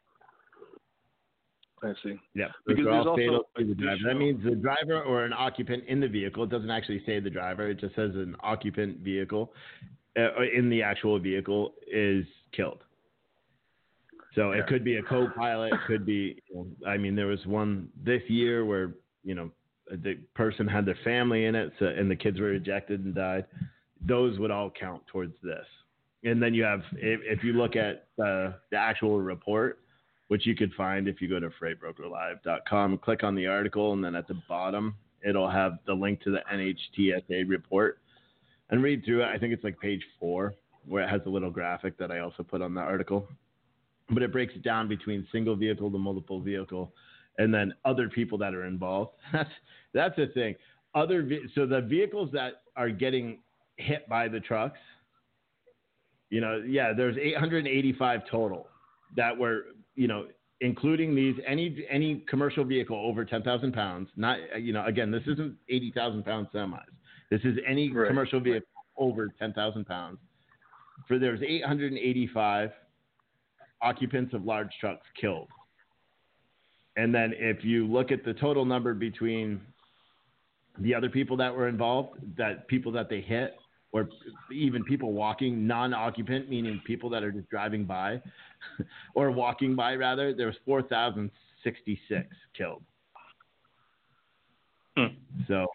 I see. Yeah, because they're there's all fatal also to the driver. That means the driver or an occupant in the vehicle. It doesn't actually say the driver. It just says an occupant vehicle in the actual vehicle is killed. So it could be a co-pilot. It could be. There was one this year where the person had their family in it, and the kids were ejected and died, those would all count towards this. And then you have, if you look at the actual report, which you could find if you go to freightbrokerlive.com, click on the article, and then at the bottom, it'll have the link to the NHTSA report, and read through it. I think it's like page 4, where it has a little graphic that I also put on the article. But it breaks it down between single vehicle to multiple vehicle, and then other people that are involved. That's the thing. So the vehicles that are getting hit by the trucks, there's 885 total that were, including these, any commercial vehicle over 10,000 pounds. Not, again, this isn't 80,000 pound semis. This is any commercial vehicle over 10,000 pounds. There's 885 occupants of large trucks killed. And then if you look at the total number between the other people that were involved, people that they hit, or even people walking, non-occupant, meaning people that are just driving by or walking by, rather, there was 4,066 killed. So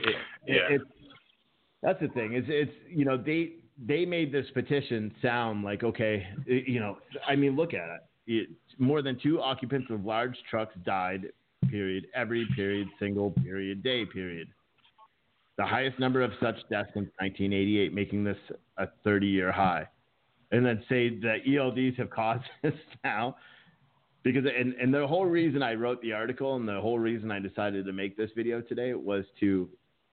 that's the thing. It's they made this petition sound like, okay, look at it. More than 2 occupants of large trucks died, period, every period, single period, day, period. The highest number of such deaths since 1988, making this a 30-year high. And then say that ELDs have caused this now. Because and the whole reason I wrote the article and the whole reason I decided to make this video today was to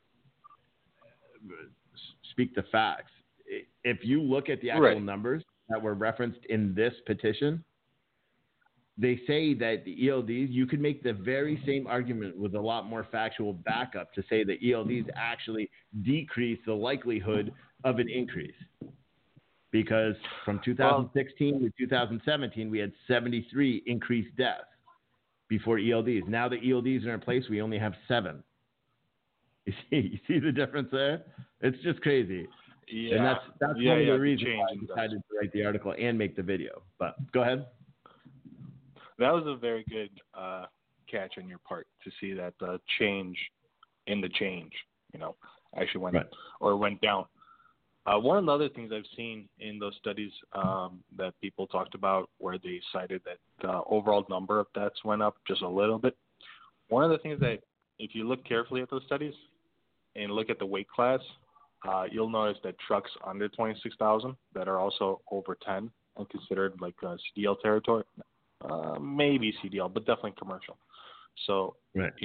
speak the facts. If you look at the actual numbers that were referenced in this petition, they say that the ELDs, you could make the very same argument with a lot more factual backup to say that ELDs actually decrease the likelihood of an increase. Because from 2016 to 2017, we had 73 increased deaths before ELDs. Now that ELDs are in place, we only have 7. You see the difference there? It's just crazy. Yeah. And that's one of the reasons why I decided to write the article and make the video. But go ahead. That was a very good catch on your part to see that the change in the change, actually went down. One of the other things I've seen in those studies that people talked about where they cited that the overall number of deaths went up just a little bit. One of the things that if you look carefully at those studies and look at the weight class, you'll notice that trucks under 26,000 that are also over 10 and considered like CDL territory, maybe CDL, but definitely commercial. So,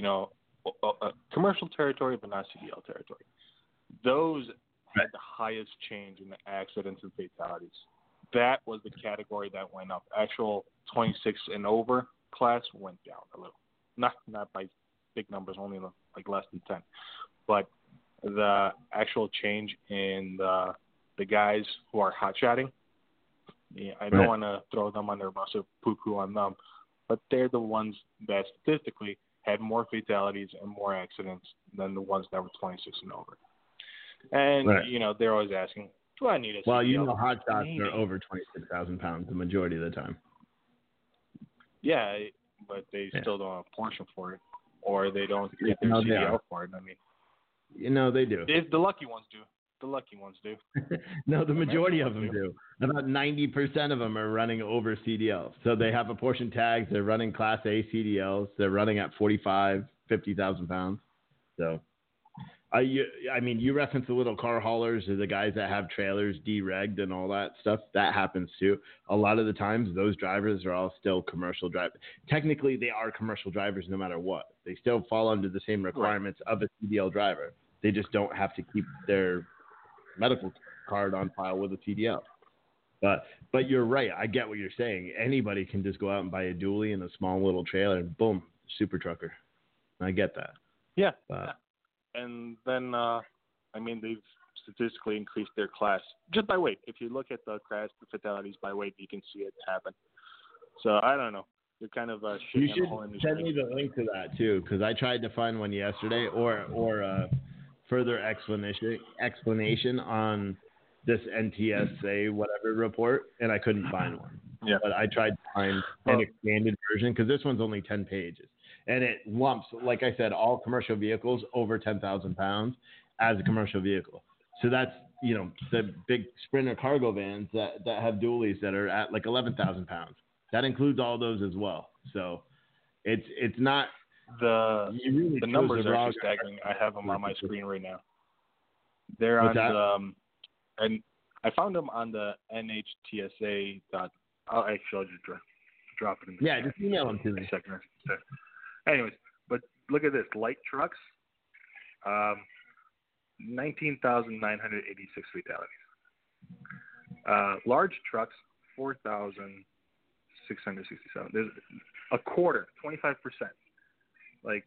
commercial territory, but not CDL territory. Those had the highest change in the accidents and fatalities. That was the category that went up. Actual 26 and over class went down a little. Not by big numbers, only like less than 10. But the actual change in the guys who are hot-shotting, I don't want to throw them under a bus or poo-poo on them, but they're the ones that statistically had more fatalities and more accidents than the ones that were 26 and over. And, they're always asking, do I need a CDL? Well, hot shots are over 26,000 pounds the majority of the time. Yeah, but they still don't have a portion for it, or they don't get their CDL for it. I mean, they do. The lucky ones do. The lucky ones do. No, the majority of them do. About 90% of them are running over CDLs. So they have apportion tags. They're running Class A CDLs. They're running at 45, 50,000 pounds. So, you reference the little car haulers or the guys that have trailers deregged and all that stuff. That happens too. A lot of the times, those drivers are all still commercial drivers. Technically, they are commercial drivers no matter what. They still fall under the same requirements of a CDL driver. They just don't have to keep their medical card on file with a CDL. But you're right. I get what you're saying. Anybody can just go out and buy a dually and a small little trailer and boom, super trucker. I get that. Yeah. And then, they've statistically increased their class just by weight. If you look at the crash fatalities by weight, you can see it happen. So I don't know. You're kind of you should send me the link to that too, because I tried to find one yesterday or further explanation on this NTSA whatever report, and I couldn't find one. Yeah. But I tried to find an expanded version because this one's only 10 pages. and it lumps, like I said, all commercial vehicles over 10,000 pounds as a commercial vehicle. So that's, the big Sprinter cargo vans that have dualies that are at like 11,000 pounds. That includes all those as well. So it's not The really numbers the are wrong. actually staggering. I have them on my screen right now. They're What's on the and I found them on the NHTSA. I'll just drop it in. Yeah, just email them to me. Second. Anyways, but look at this: light trucks, 19,986 fatalities. Large trucks, 4,667. There's a quarter, 25%. Like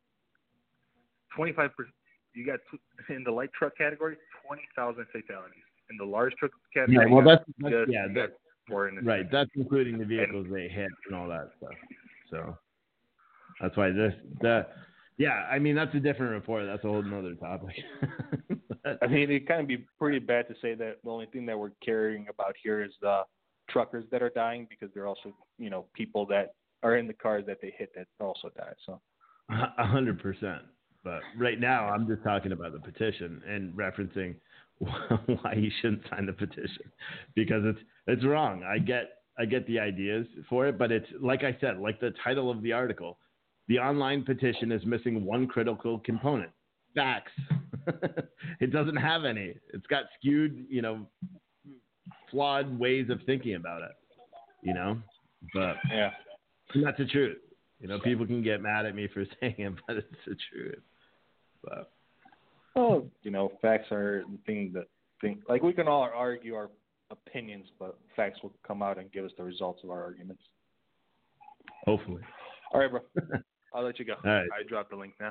25%. You got in the light truck category, 20,000 fatalities. In the large truck category, Yeah, well, that's right. That's including the vehicles they hit and all that stuff. So that's why I mean, that's a different report. That's a whole nother topic. I mean, it kind of be pretty bad to say that the only thing that we're caring about here is the truckers that are dying, because they're also, people that are in the cars that they hit that also die. So 100%. But right now, I'm just talking about the petition and referencing why you shouldn't sign the petition, because it's wrong. I get the ideas for it, but it's like I said, like the title of the article, the online petition is missing one critical component: facts. It doesn't have any. It's got skewed, flawed ways of thinking about it. But yeah, that's the truth. People can get mad at me for saying it, but it's the truth. But facts are the thing like we can all argue our opinions, but facts will come out and give us the results of our arguments. Hopefully. All right, bro. I'll let you go. All right. I dropped the link now.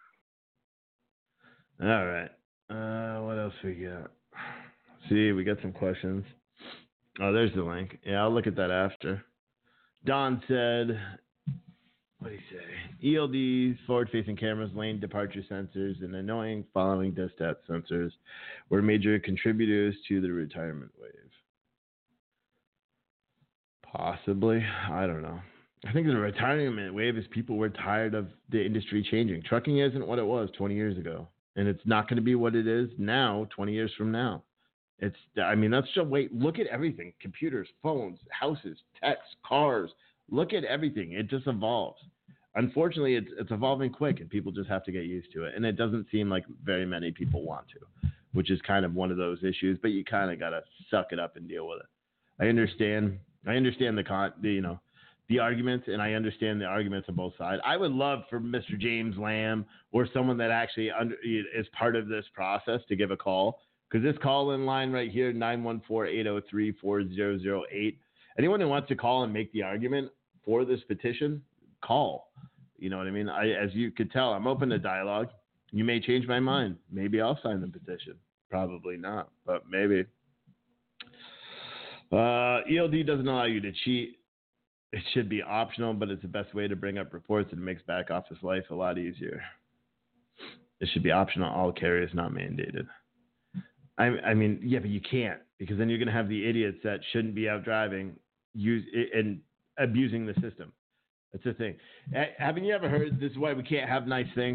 All right. What else we got? See, we got some questions. Oh, there's the link. Yeah, I'll look at that after. Don said, what did he say? ELDs, forward-facing cameras, lane departure sensors, and annoying following dispatch sensors were major contributors to the retirement wave. Possibly. I don't know. I think the retirement wave is people were tired of the industry changing. Trucking isn't what it was 20 years ago, and it's not going to be what it is now 20 years from now. That's just wait. Look at everything: computers, phones, houses, texts, cars. Look at everything. It just evolves. Unfortunately, it's evolving quick, and people just have to get used to it. And it doesn't seem like very many people want to, which is kind of one of those issues. But you kind of got to suck it up and deal with it. I understand the arguments, and I understand the arguments on both sides. I would love for Mr. James Lamb or someone that actually is part of this process to give a call. Because this call-in line right here, 914-803-4008, anyone who wants to call and make the argument for this petition, call. You know what I mean? As you could tell, I'm open to dialogue. You may change my mind. Maybe I'll sign the petition. Probably not, but maybe. ELD doesn't allow you to cheat. It should be optional, but it's the best way to bring up reports, and it makes back office life a lot easier. It should be optional. All carriers, not mandated. I mean, yeah, but you can't, because then you're going to have the idiots that shouldn't be out driving and abusing the system. That's the thing. Haven't you ever heard, this is why we can't have nice things?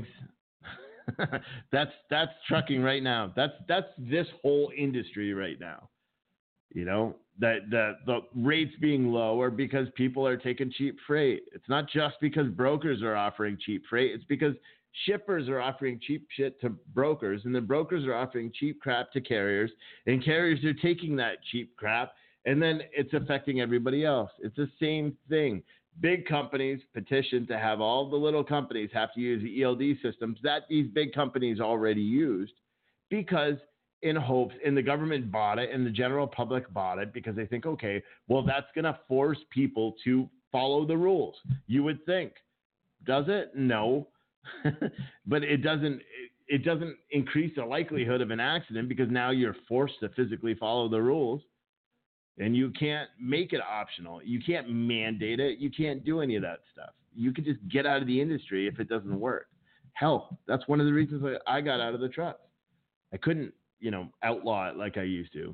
That's trucking right now. That's this whole industry right now. That the rates being low are because people are taking cheap freight. It's not just because brokers are offering cheap freight. It's because shippers are offering cheap shit to brokers, and the brokers are offering cheap crap to carriers, and carriers are taking that cheap crap, and then it's affecting everybody else. It's the same thing. Big companies petition to have all the little companies have to use the ELD systems that these big companies already used, because in hopes, and the government bought it, and the general public bought it because they think, okay, well, that's going to force people to follow the rules. You would think. Does it? No. But it doesn't increase the likelihood of an accident, because now you're forced to physically follow the rules, and you can't make it optional. You can't mandate it. You can't do any of that stuff. You could just get out of the industry if it doesn't work. Hell, that's one of the reasons I got out of the trucks. I couldn't, outlaw it like I used to,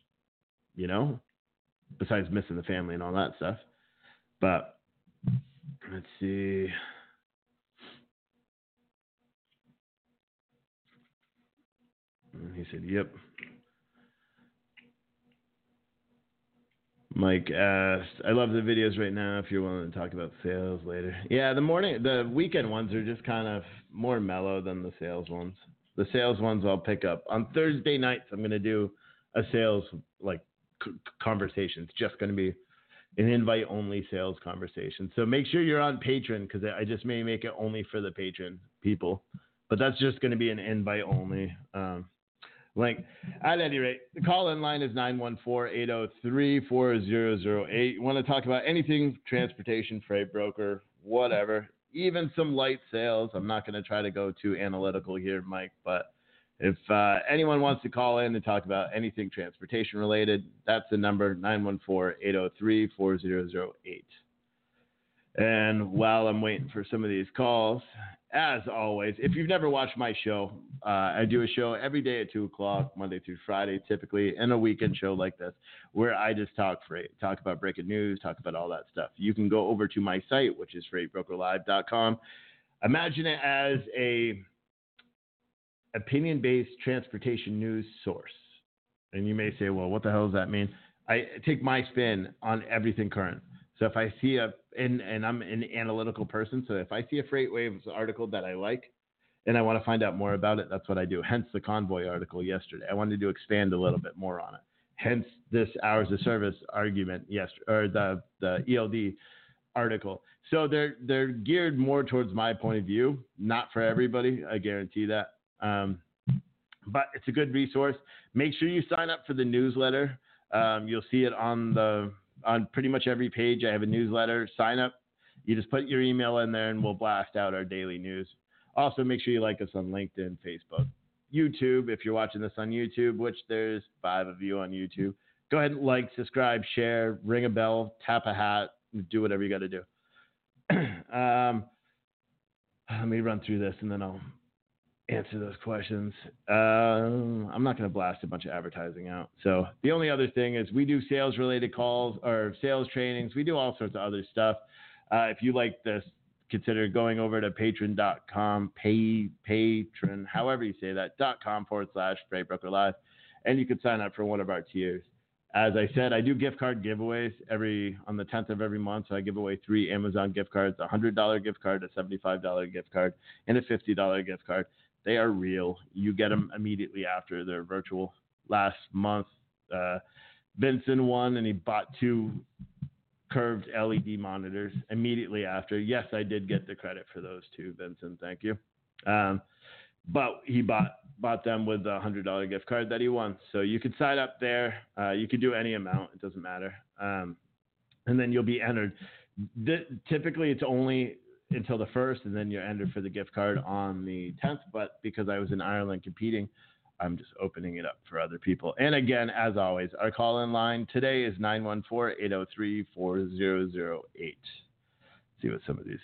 besides missing the family and all that stuff. But let's see. And he said, yep. Mike asked, I love the videos right now if you're willing to talk about sales later. Yeah, the weekend ones are just kind of more mellow than the sales ones. The sales ones I'll pick up. On Thursday nights, I'm going to do a sales conversation. It's just going to be an invite-only sales conversation. So make sure you're on Patreon because I just may make it only for the Patreon people. But that's just going to be an invite-only link. At any rate, the call-in line is 914-803-4008. You want to talk about anything, transportation, freight broker, whatever, even some light sales. I'm not going to try to go too analytical here, Mike, but if anyone wants to call in and talk about anything transportation related, that's the number, 914-803-4008. And while I'm waiting for some of these calls, as always, if you've never watched my show, I do a show every day at 2 o'clock, Monday through Friday, typically, and a weekend show like this, where I just talk freight, talk about breaking news, talk about all that stuff. You can go over to my site, which is freightbrokerlive.com. Imagine it as a opinion-based transportation news source. And you may say, well, what the hell does that mean? I take my spin on everything current. So if I see and I'm an analytical person, so if I see a FreightWaves article that I like and I want to find out more about it, that's what I do. Hence the Convoy article yesterday. I wanted to expand a little bit more on it. Hence this hours of service argument yesterday, or the ELD article. So they're geared more towards my point of view, not for everybody. I guarantee that. But it's a good resource. Make sure you sign up for the newsletter. You'll see it on pretty much every page. I have a newsletter. Sign up. You just put your email in there and we'll blast out our daily news. Also, make sure you like us on LinkedIn, Facebook, YouTube. If you're watching this on YouTube, which there's 5 of you on YouTube, go ahead and like, subscribe, share, ring a bell, tap a hat, do whatever you got to do. Let me run through this and then I'll answer those questions. I'm not going to blast a bunch of advertising out. So the only other thing is we do sales related calls or sales trainings. We do all sorts of other stuff. If you like this, consider going over to patreon.com, patron, however you say that, .com/FreightBrokerLive, and you can sign up for one of our tiers. As I said, I do gift card giveaways on the 10th of every month. So I give away 3 Amazon gift cards, a $100 gift card, a $75 gift card, and a $50 gift card. They are real. You get them immediately after. They're virtual. Last month, Vincent won, and he bought 2 curved LED monitors immediately after. Yes, I did get the credit for those 2, Vincent. Thank you. But he bought them with a $100 gift card that he won. So you could sign up there. You could do any amount. It doesn't matter. And then you'll be entered. Typically, it's only until the 1st, and then you're entered for the gift card on the 10th. But because I was in Ireland competing, I'm just opening it up for other people. And again, as always, our call-in line today is 914-803-4008. See what some of these.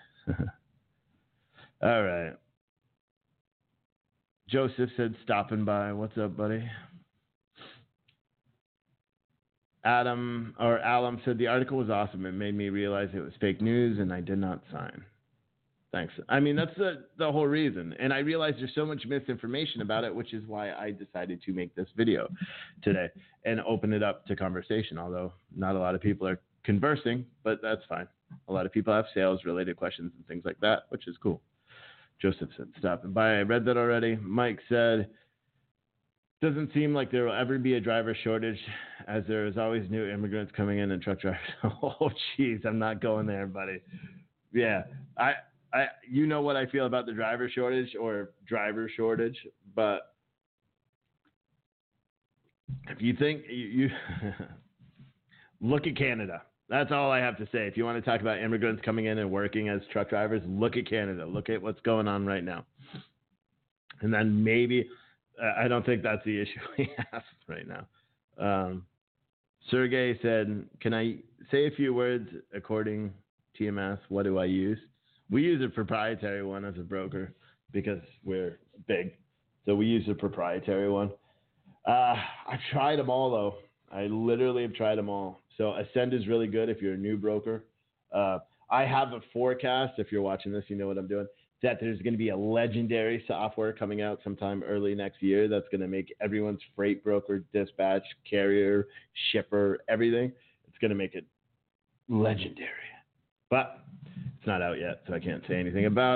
All right. Joseph said, stopping by. What's up, buddy? Alam said, the article was awesome. It made me realize it was fake news, and I did not sign. Thanks. I mean, that's the whole reason. And I realized there's so much misinformation about it, which is why I decided to make this video today and open it up to conversation, although not a lot of people are conversing, but that's fine. A lot of people have sales-related questions and things like that, which is cool. Joseph said, stopping by. I read that already. Mike said, doesn't seem like there will ever be a driver shortage, as there is always new immigrants coming in and truck drivers. Oh, jeez, I'm not going there, buddy. Yeah, you know what I feel about the driver shortage, but if you think you look at Canada. That's all I have to say. If you want to talk about immigrants coming in and working as truck drivers, look at Canada. Look at what's going on right now. And then maybe, I don't think that's the issue we have right now. Sergey said, can I say a few words according TMS? What do I use? We use a proprietary one as a broker because we're big. So we use a proprietary one. I've tried them all, though. I literally have tried them all. So Ascend is really good if you're a new broker. I have a forecast. If you're watching this, you know what I'm doing. that there's going to be a legendary software coming out sometime early next year that's going to make everyone's freight broker, dispatch, carrier, shipper, everything. It's going to make it legendary. But it's not out yet, so I can't say anything about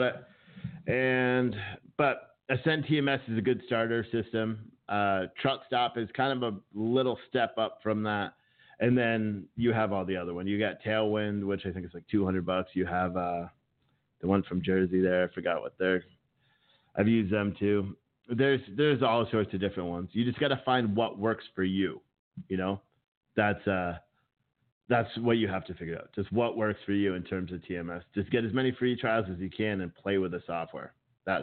it. But Ascend TMS is a good starter system. Truck Stop is kind of a little step up from that. And then you have all the other ones. You got Tailwind, which I think is like $200. You have the one from Jersey there. I forgot what they're. I've used them too. There's all sorts of different ones. You just got to find what works for you. You know, that's what you have to figure out. Just what works for you in terms of TMS. Just get as many free trials as you can and play with the software. That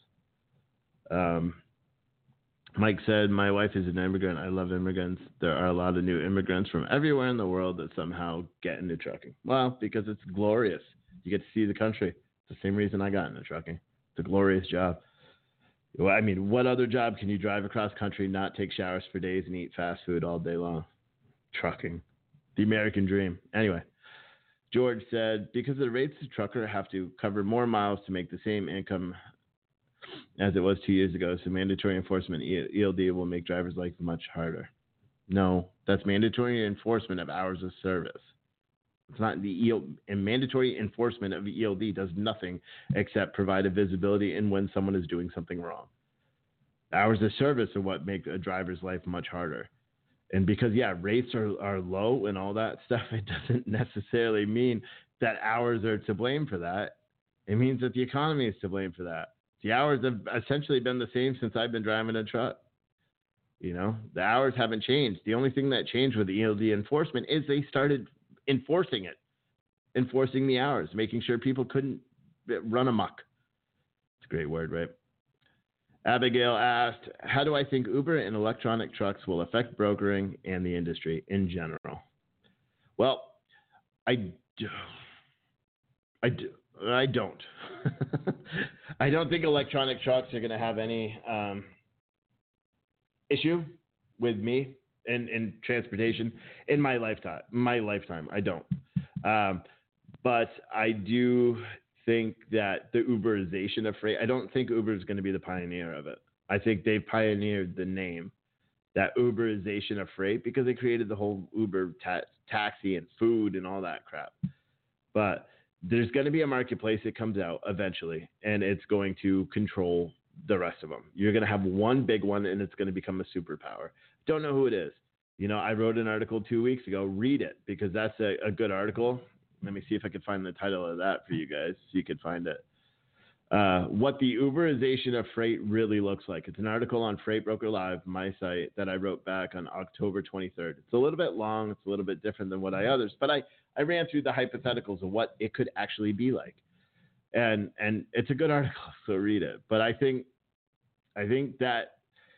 helps. Mike said, my wife is an immigrant. I love immigrants. There are a lot of new immigrants from everywhere in the world that somehow get into trucking. Well, because it's glorious. You get to see the country. It's the same reason I got into trucking. It's a glorious job. Well, I mean, what other job can you drive across country, not take showers for days, and eat fast food all day long? Trucking. The American dream. Anyway, George said, because the rates the trucker have to cover more miles to make the same income as it was 2 years ago, so mandatory enforcement ELD will make drivers' life much harder. No, that's mandatory enforcement of hours of service. It's not the and mandatory enforcement of ELD does nothing except provide a visibility in when someone is doing something wrong. Hours of service are what make a driver's life much harder. And because, rates are low and all that stuff, it doesn't necessarily mean that hours are to blame for that. It means that the economy is to blame for that. The hours have essentially been the same since I've been driving a truck. You know, the hours haven't changed. The only thing that changed with the ELD enforcement is they started enforcing the hours, making sure people couldn't run amok. It's a great word, right? Abigail asked, how do I think Uber and electronic trucks will affect brokering and the industry in general? Well, I don't. I don't think electronic trucks are going to have any issue with me in transportation in my lifetime. I don't. But I do think that the Uberization of freight, I don't think Uber is going to be the pioneer of it. I think they pioneered the name, that Uberization of freight, because they created the whole Uber taxi and food and all that crap. But there's going to be a marketplace that comes out eventually, and it's going to control the rest of them. You're going to have one big one, and it's going to become a superpower. Don't know who it is. You know, I wrote an article 2 weeks ago. Read it, because that's a good article. Let me see if I can find the title of that for you guys so you can find it. What the Uberization of freight really looks like. It's an article on Freight Broker Live, my site, that I wrote back on October 23rd. It's a little bit long. It's a little bit different than what others, but I ran through the hypotheticals of what it could actually be like. And it's a good article, so read it. But I think that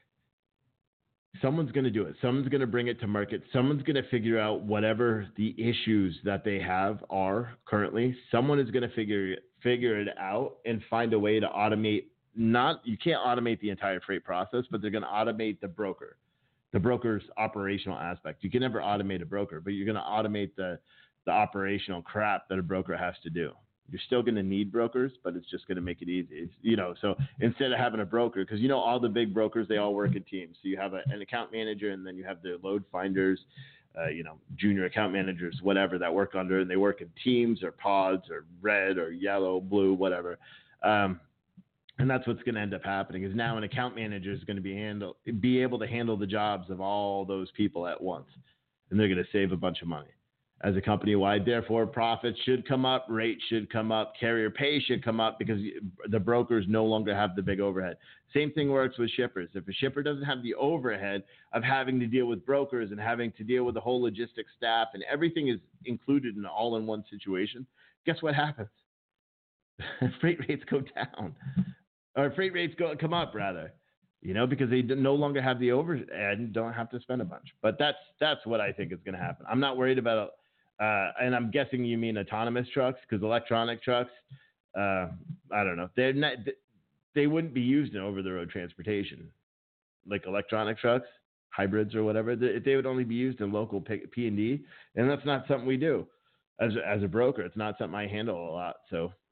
someone's going to do it. Someone's going to bring it to market. Someone's going to figure out whatever the issues that they have are currently. Someone is going to figure it out and find a way to automate. You can't automate the entire freight process, but they're going to automate the broker's operational aspect. You can never automate a broker, but you're going to automate the operational crap that a broker has to do. You're still going to need brokers, but it's just going to make it easy. So instead of having a broker, because all the big brokers, they all work in teams. So you have an account manager, and then you have the load finders, junior account managers, whatever, that work under, and they work in teams or pods or red or yellow, blue, whatever. And that's what's going to end up happening is now an account manager is going to be able to handle the jobs of all those people at once, and they're going to save a bunch of money. As a company-wide, therefore, profits should come up, rates should come up, carrier pay should come up, because the brokers no longer have the big overhead. Same thing works with shippers. If a shipper doesn't have the overhead of having to deal with brokers and having to deal with the whole logistics staff, and everything is included in an all-in-one situation, guess what happens? Freight rates go down, or freight rates come up rather. Because they no longer have the overhead and don't have to spend a bunch. But that's what I think is going to happen. I'm not worried about. And I'm guessing you mean autonomous trucks, because electronic trucks, I don't know. They wouldn't be used in over-the-road transportation. Like electronic trucks, hybrids or whatever, they would only be used in local P&D, and that's not something we do. As a broker, it's not something I handle a lot. So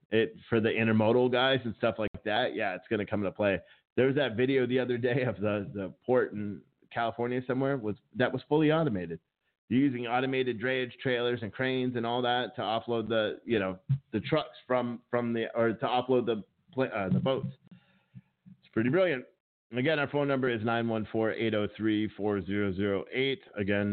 it for the intermodal guys and stuff like that, yeah, it's going to come into play. There was that video the other day of the port in California somewhere that was fully automated. You're using automated drayage trailers and cranes and all that to offload the trucks from to offload the boats. It's pretty brilliant. Again, our phone number is 914-803-4008. Again,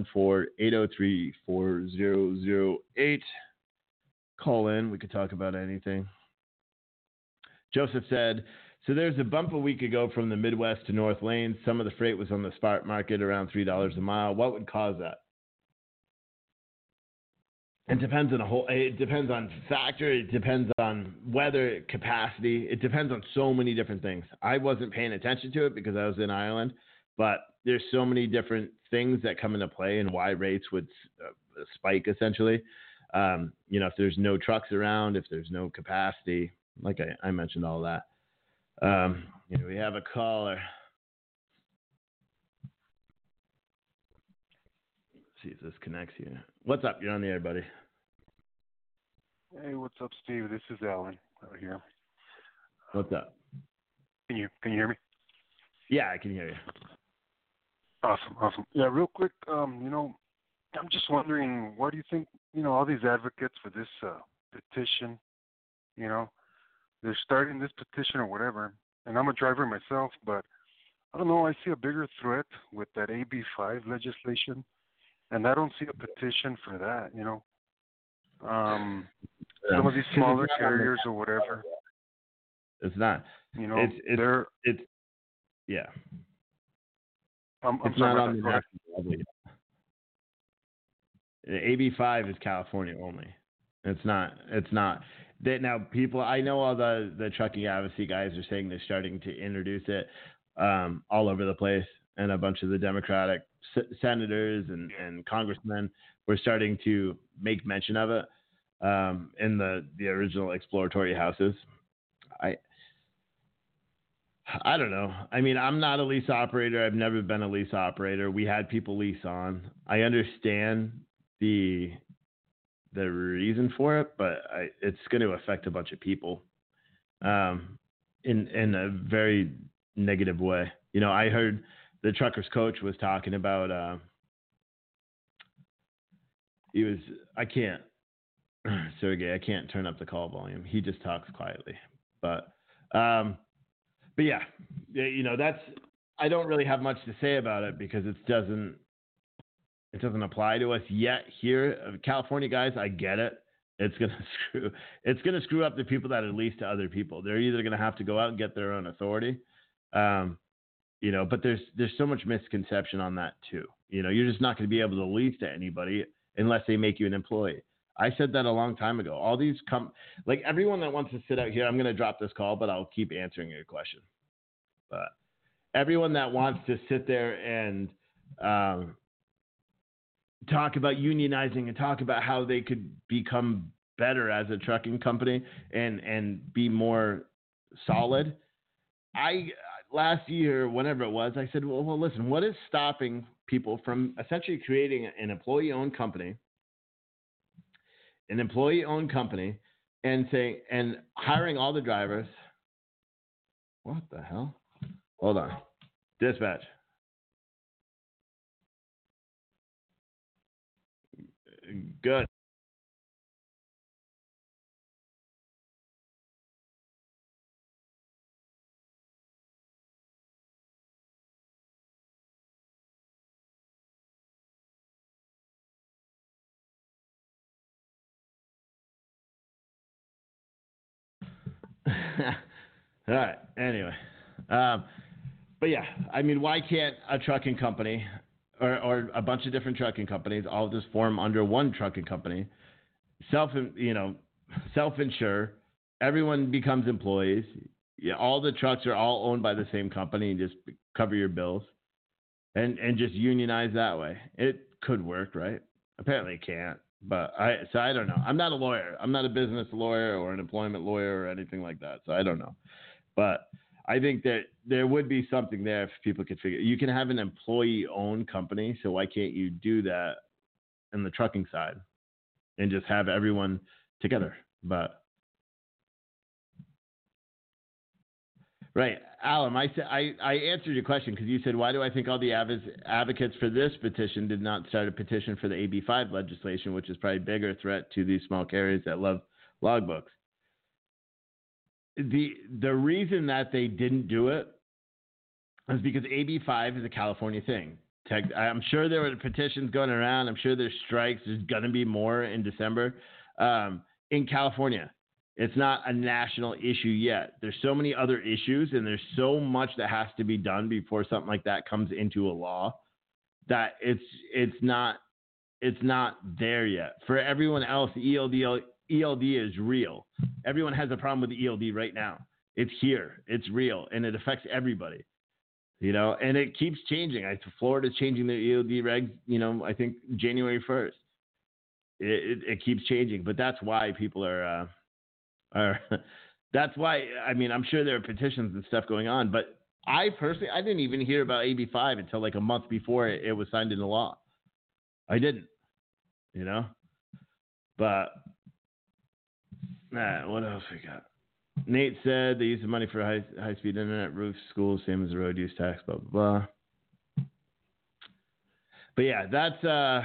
914-803-4008. Call in. We could talk about anything. Joseph said, so there's a bump a week ago from the Midwest to North Lanes. Some of the freight was on the spot market around $3 a mile. What would cause that? It depends on factor. It depends on weather, capacity. It depends on so many different things. I wasn't paying attention to it because I was in Ireland, but there's so many different things that come into play and why rates would spike essentially. If there's no trucks around, if there's no capacity, like I mentioned all that. We have a caller. Let's see if this connects here. What's up? You're on the air, buddy. Hey, what's up, Steve? This is Alan out here. What's up? Can you hear me? Yeah, I can hear you. Awesome. Yeah, real quick, I'm just wondering, why do you think, all these advocates for this petition, they're starting this petition or whatever, and I'm a driver myself, but I don't know, I see a bigger threat with that AB5 legislation, and I don't see a petition for that, Some of these smaller carriers or whatever. It's not. It's yeah. I'm it's sorry not on the that. national level yet. AB5 is California only. It's not. Now, people, I know all the trucking advocacy guys are saying they're starting to introduce it all over the place, and a bunch of the Democratic senators and congressmen were starting to make mention of it in the original exploratory houses. I don't know. I mean, I'm not a lease operator. I've never been a lease operator. We had people lease on. I understand the reason for it, but it's going to affect a bunch of people in a very negative way. I heard the truckers coach was talking about Sergey, I can't turn up the call volume. He just talks quietly. But yeah, I don't really have much to say about it because it doesn't apply to us yet here. California guys, I get it. It's gonna screw up the people that are leased to other people. They're either gonna have to go out and get their own authority, but there's so much misconception on that too. You're just not gonna be able to lease to anybody unless they make you an employee. I said that a long time ago. All these like everyone that wants to sit out here, I'm going to drop this call, but I'll keep answering your question. But everyone that wants to sit there and talk about unionizing and talk about how they could become better as a trucking company and be more solid. Last year, whenever it was, I said, well, listen, what is stopping people from essentially creating an employee-owned company and hiring all the drivers? What the hell? Hold on. Dispatch. Good. All right. Anyway, but yeah, I mean, why can't a trucking company or a bunch of different trucking companies all just form under one trucking company, self-insure, everyone becomes employees. Yeah, all the trucks are all owned by the same company and just cover your bills and just unionize that way. It could work, right? Apparently it can't. But I don't know. I'm not a lawyer. I'm not a business lawyer or an employment lawyer or anything like that. So I don't know. But I think that there would be something there if people could figure. You can have an employee-owned company, so why can't you do that in the trucking side and just have everyone together? But Right. Alan, I answered your question because you said, why do I think all the advocates for this petition did not start a petition for the AB5 legislation, which is probably a bigger threat to these small carriers that love logbooks? The reason that they didn't do it is because AB5 is a California thing. I'm sure there were petitions going around. I'm sure there's strikes. There's going to be more in December. In California, it's not a national issue yet. There's so many other issues, and there's so much that has to be done before something like that comes into a law that it's not there yet. For everyone else, ELD is real. Everyone has a problem with the ELD right now. It's here. It's real, and it affects everybody. And it keeps changing. Florida's changing their ELD regs, I think January 1st. It keeps changing, but that's why people are that's why, I'm sure there are petitions and stuff going on, but I didn't even hear about AB5 until like a month before it was signed into law. I didn't, but what else we got? Nate said they use the money for high-speed internet, roofs, schools, same as the road use tax, blah, blah, blah. But yeah, that's,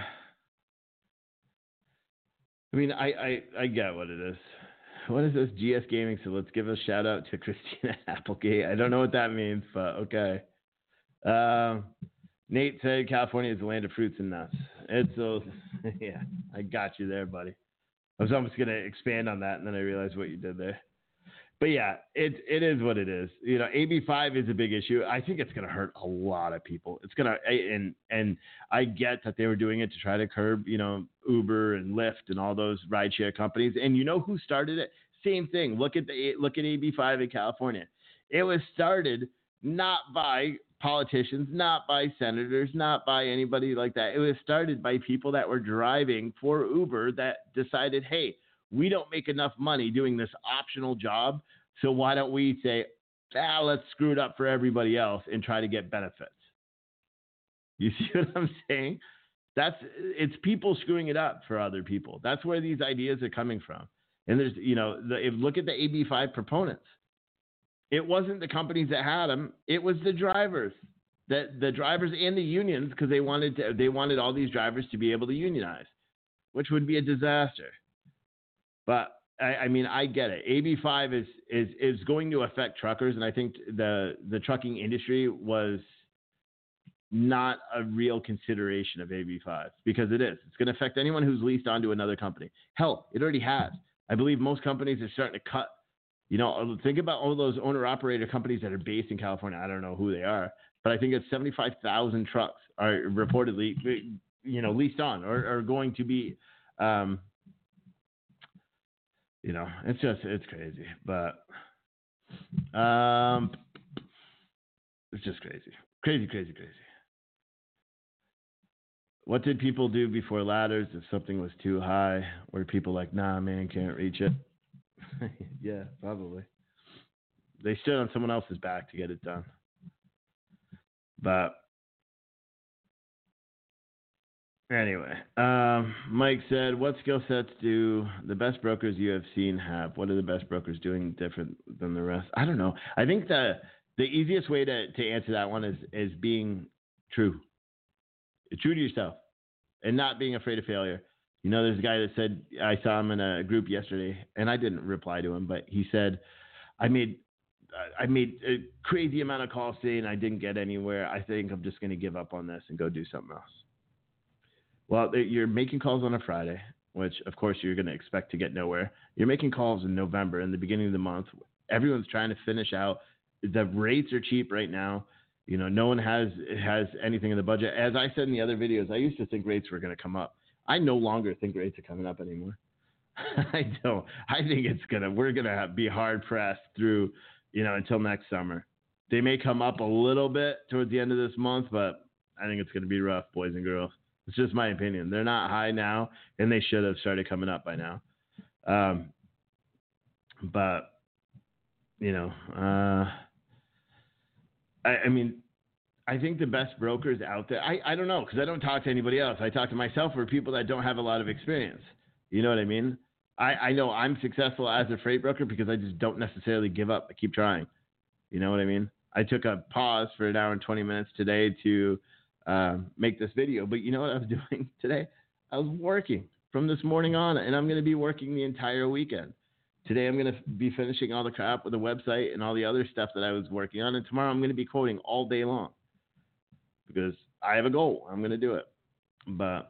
I get what it is. What is this? GS Gaming. So let's give a shout out to Christina Applegate. I don't know what that means, but okay. Nate said California is the land of fruits and nuts. Yeah, I got you there, buddy. I was almost going to expand on that, and then I realized what you did there. But yeah, it is what it is. AB5 is a big issue. I think it's going to hurt a lot of people. It's going to, and I get that they were doing it to try to curb, Uber and Lyft and all those rideshare companies. And who started it? Same thing. Look at AB5 in California. It was started not by politicians, not by senators, not by anybody like that. It was started by people that were driving for Uber that decided, hey, we don't make enough money doing this optional job, so why don't we say, let's screw it up for everybody else and try to get benefits? You see what I'm saying? It's people screwing it up for other people. That's where these ideas are coming from. And there's, look at the AB5 proponents. It wasn't the companies that had them. It was the drivers, the drivers and the unions, because they wanted all these drivers to be able to unionize, which would be a disaster. But I get it. AB5 is going to affect truckers, and I think the trucking industry was not a real consideration of AB5 because it is. It's going to affect anyone who's leased onto another company. Hell, it already has. I believe most companies are starting to cut. Think about all those owner-operator companies that are based in California. I don't know who they are, but I think it's 75,000 trucks are reportedly, leased on or going to be. It's crazy, but it's just crazy. Crazy. What did people do before ladders if something was too high? Were people like, nah, man, can't reach it? Yeah, probably. They stood on someone else's back to get it done. But anyway, Mike said, what skill sets do the best brokers you have seen have? What are the best brokers doing different than the rest? I don't know. I think the easiest way to answer that one is being true. True to yourself and not being afraid of failure. There's a guy that said, I saw him in a group yesterday, and I didn't reply to him, but he said, I made a crazy amount of calls today and I didn't get anywhere. I think I'm just going to give up on this and go do something else. Well, you're making calls on a Friday, which, of course, you're going to expect to get nowhere. You're making calls in November, in the beginning of the month. Everyone's trying to finish out. The rates are cheap right now. No one has anything in the budget. As I said in the other videos, I used to think rates were going to come up. I no longer think rates are coming up anymore. I don't. I think we're going to be hard pressed through, until next summer. They may come up a little bit towards the end of this month, but I think it's going to be rough, boys and girls. It's just my opinion. They're not high now, and they should have started coming up by now. But, I think the best brokers out there, I don't know, because I don't talk to anybody else. I talk to myself or people that don't have a lot of experience. You know what I mean? I know I'm successful as a freight broker because I just don't necessarily give up. I keep trying. You know what I mean? I took a pause for an hour and 20 minutes today to make this video. But you know what I was doing today? I was working from this morning on, and I'm going to be working the entire weekend. Today I'm going to be finishing all the crap with the website and all the other stuff that I was working on. And tomorrow I'm going to be quoting all day long because I have a goal. I'm going to do it. But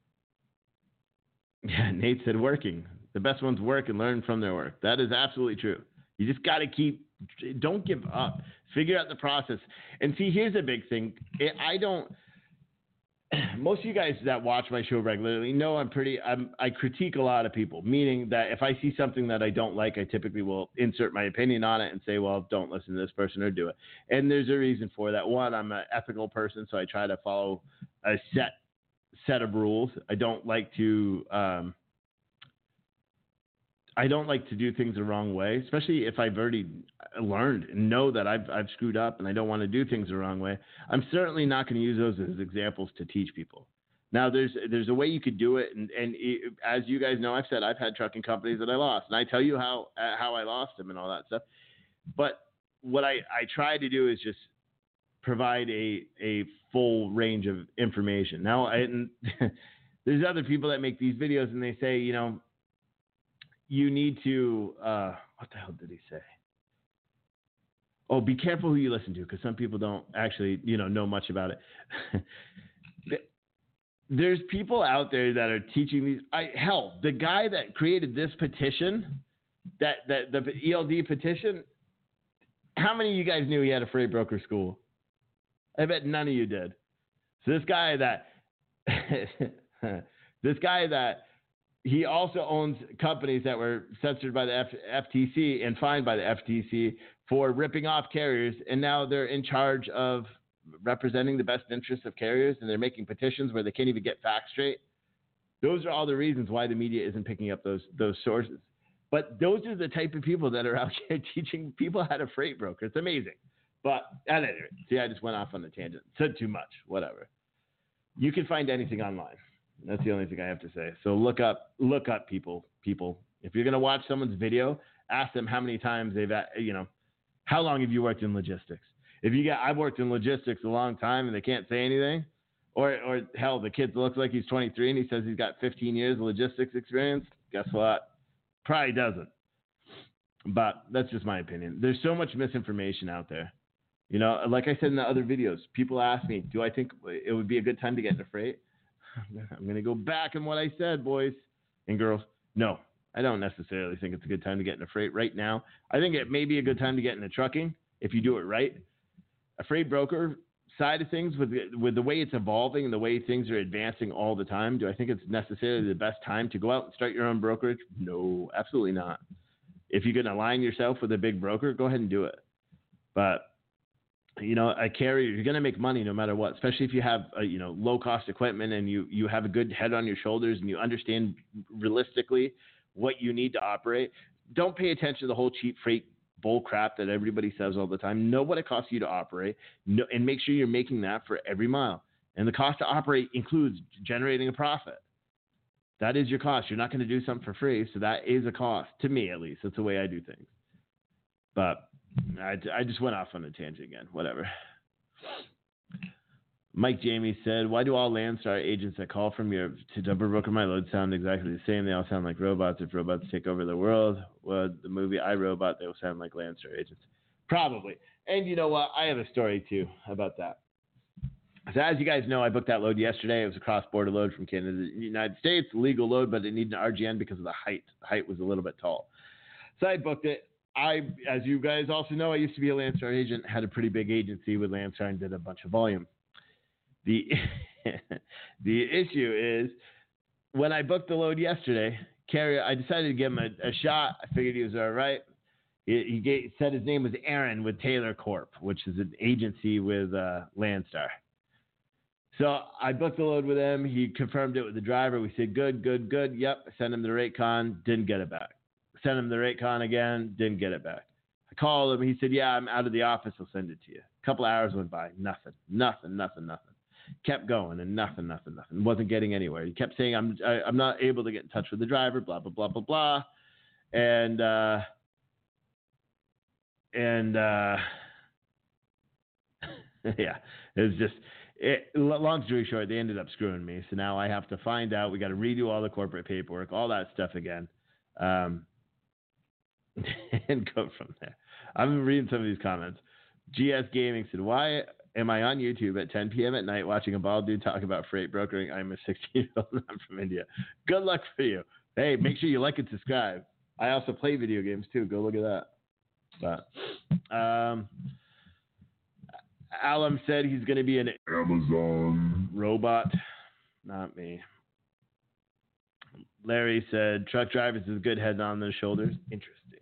yeah, Nate said working. The best ones work and learn from their work. That is absolutely true. You just got to don't give up. Figure out the process. And see, here's a big thing. Most of you guys that watch my show regularly know I critique a lot of people, meaning that if I see something that I don't like, I typically will insert my opinion on it and say, well, don't listen to this person or do it. And there's a reason for that. One, I'm an ethical person, so I try to follow a set of rules. I don't like to do things the wrong way, especially if I've already learned and know that I've screwed up and I don't want to do things the wrong way. I'm certainly not going to use those as examples to teach people. Now, there's a way you could do it, and as you guys know, I've had trucking companies that I lost, and I tell you how I lost them and all that stuff. But what I try to do is just provide a full range of information. Now, there's other people that make these videos, and they say, you need to, what the hell did he say? Oh, be careful who you listen to, because some people don't actually, know much about it. There's people out there that are teaching these. The guy that created this petition, the ELD petition, how many of you guys knew he had a freight broker school? I bet none of you did. So this guy that he also owns companies that were censored by the FTC and fined by the FTC for ripping off carriers, and now they're in charge of representing the best interests of carriers, and they're making petitions where they can't even get facts straight. Those are all the reasons why the media isn't picking up those sources. But those are the type of people that are out here teaching people how to freight broker. It's amazing. But at any rate, see, I just went off on a tangent. Said too much. Whatever. You can find anything online. That's the only thing I have to say. So look up people. If you're going to watch someone's video, ask them how many times how long have you worked in logistics? I've worked in logistics a long time and they can't say anything, or hell, the kid looks like he's 23 and he says he's got 15 years of logistics experience. Guess what? Probably doesn't. But that's just my opinion. There's so much misinformation out there. Like I said in the other videos, people ask me, do I think it would be a good time to get into freight? I'm going to go back on what I said, boys and girls. No, I don't necessarily think it's a good time to get into freight right now. I think it may be a good time to get into trucking if you do it right. A freight broker side of things, with the way it's evolving and the way things are advancing all the time, do I think it's necessarily the best time to go out and start your own brokerage? No, absolutely not. If you can align yourself with a big broker, go ahead and do it. But a carrier, you're going to make money no matter what, especially if you have, low-cost equipment and you have a good head on your shoulders and you understand realistically what you need to operate. Don't pay attention to the whole cheap freight bull crap that everybody says all the time. Know what it costs you to operate, and make sure you're making that for every mile. And the cost to operate includes generating a profit. That is your cost. You're not going to do something for free, so that is a cost, to me at least. That's the way I do things. But I just went off on a tangent again. Whatever. Mike Jamie said, why do all Landstar agents that call from Europe to double broker my load sound exactly the same? They all sound like robots. If robots take over the world, well, the movie I, Robot, they will sound like Landstar agents. Probably. And you know what? I have a story, too, about that. So as you guys know, I booked that load yesterday. It was a cross-border load from Canada to the United States, legal load, but it needed an RGN because of the height. The height was a little bit tall. So I booked it. As you guys also know, I used to be a Landstar agent, had a pretty big agency with Landstar and did a bunch of volume. The issue is, when I booked the load yesterday, carrier, I decided to give him a shot. I figured he was all right. He said his name was Aaron with Taylor Corp, which is an agency with Landstar. So I booked the load with him. He confirmed it with the driver. We said, good. Yep. I sent him the rate con, didn't get it back. Sent him the rate con again, didn't get it back. I called him. He said, yeah, I'm out of the office. I'll send it to you. A couple hours went by. Nothing. Kept going and nothing. Wasn't getting anywhere. He kept saying, I'm not able to get in touch with the driver, blah, blah, blah, blah, blah. And Yeah, it was just. Long story short, they ended up screwing me. So now I have to find out. We got to redo all the corporate paperwork, all that stuff again, and go from there. I'm reading some of these comments. GS Gaming said, "Why am I on YouTube at 10 p.m. at night watching a bald dude talk about freight brokering? I'm a 16-year-old and I'm from India. Good luck for you. Hey, make sure you like and subscribe. I also play video games too. Go look at that." But Alam said he's going to be an Amazon robot. Not me. Larry said truck drivers is good head on their shoulders. Interesting.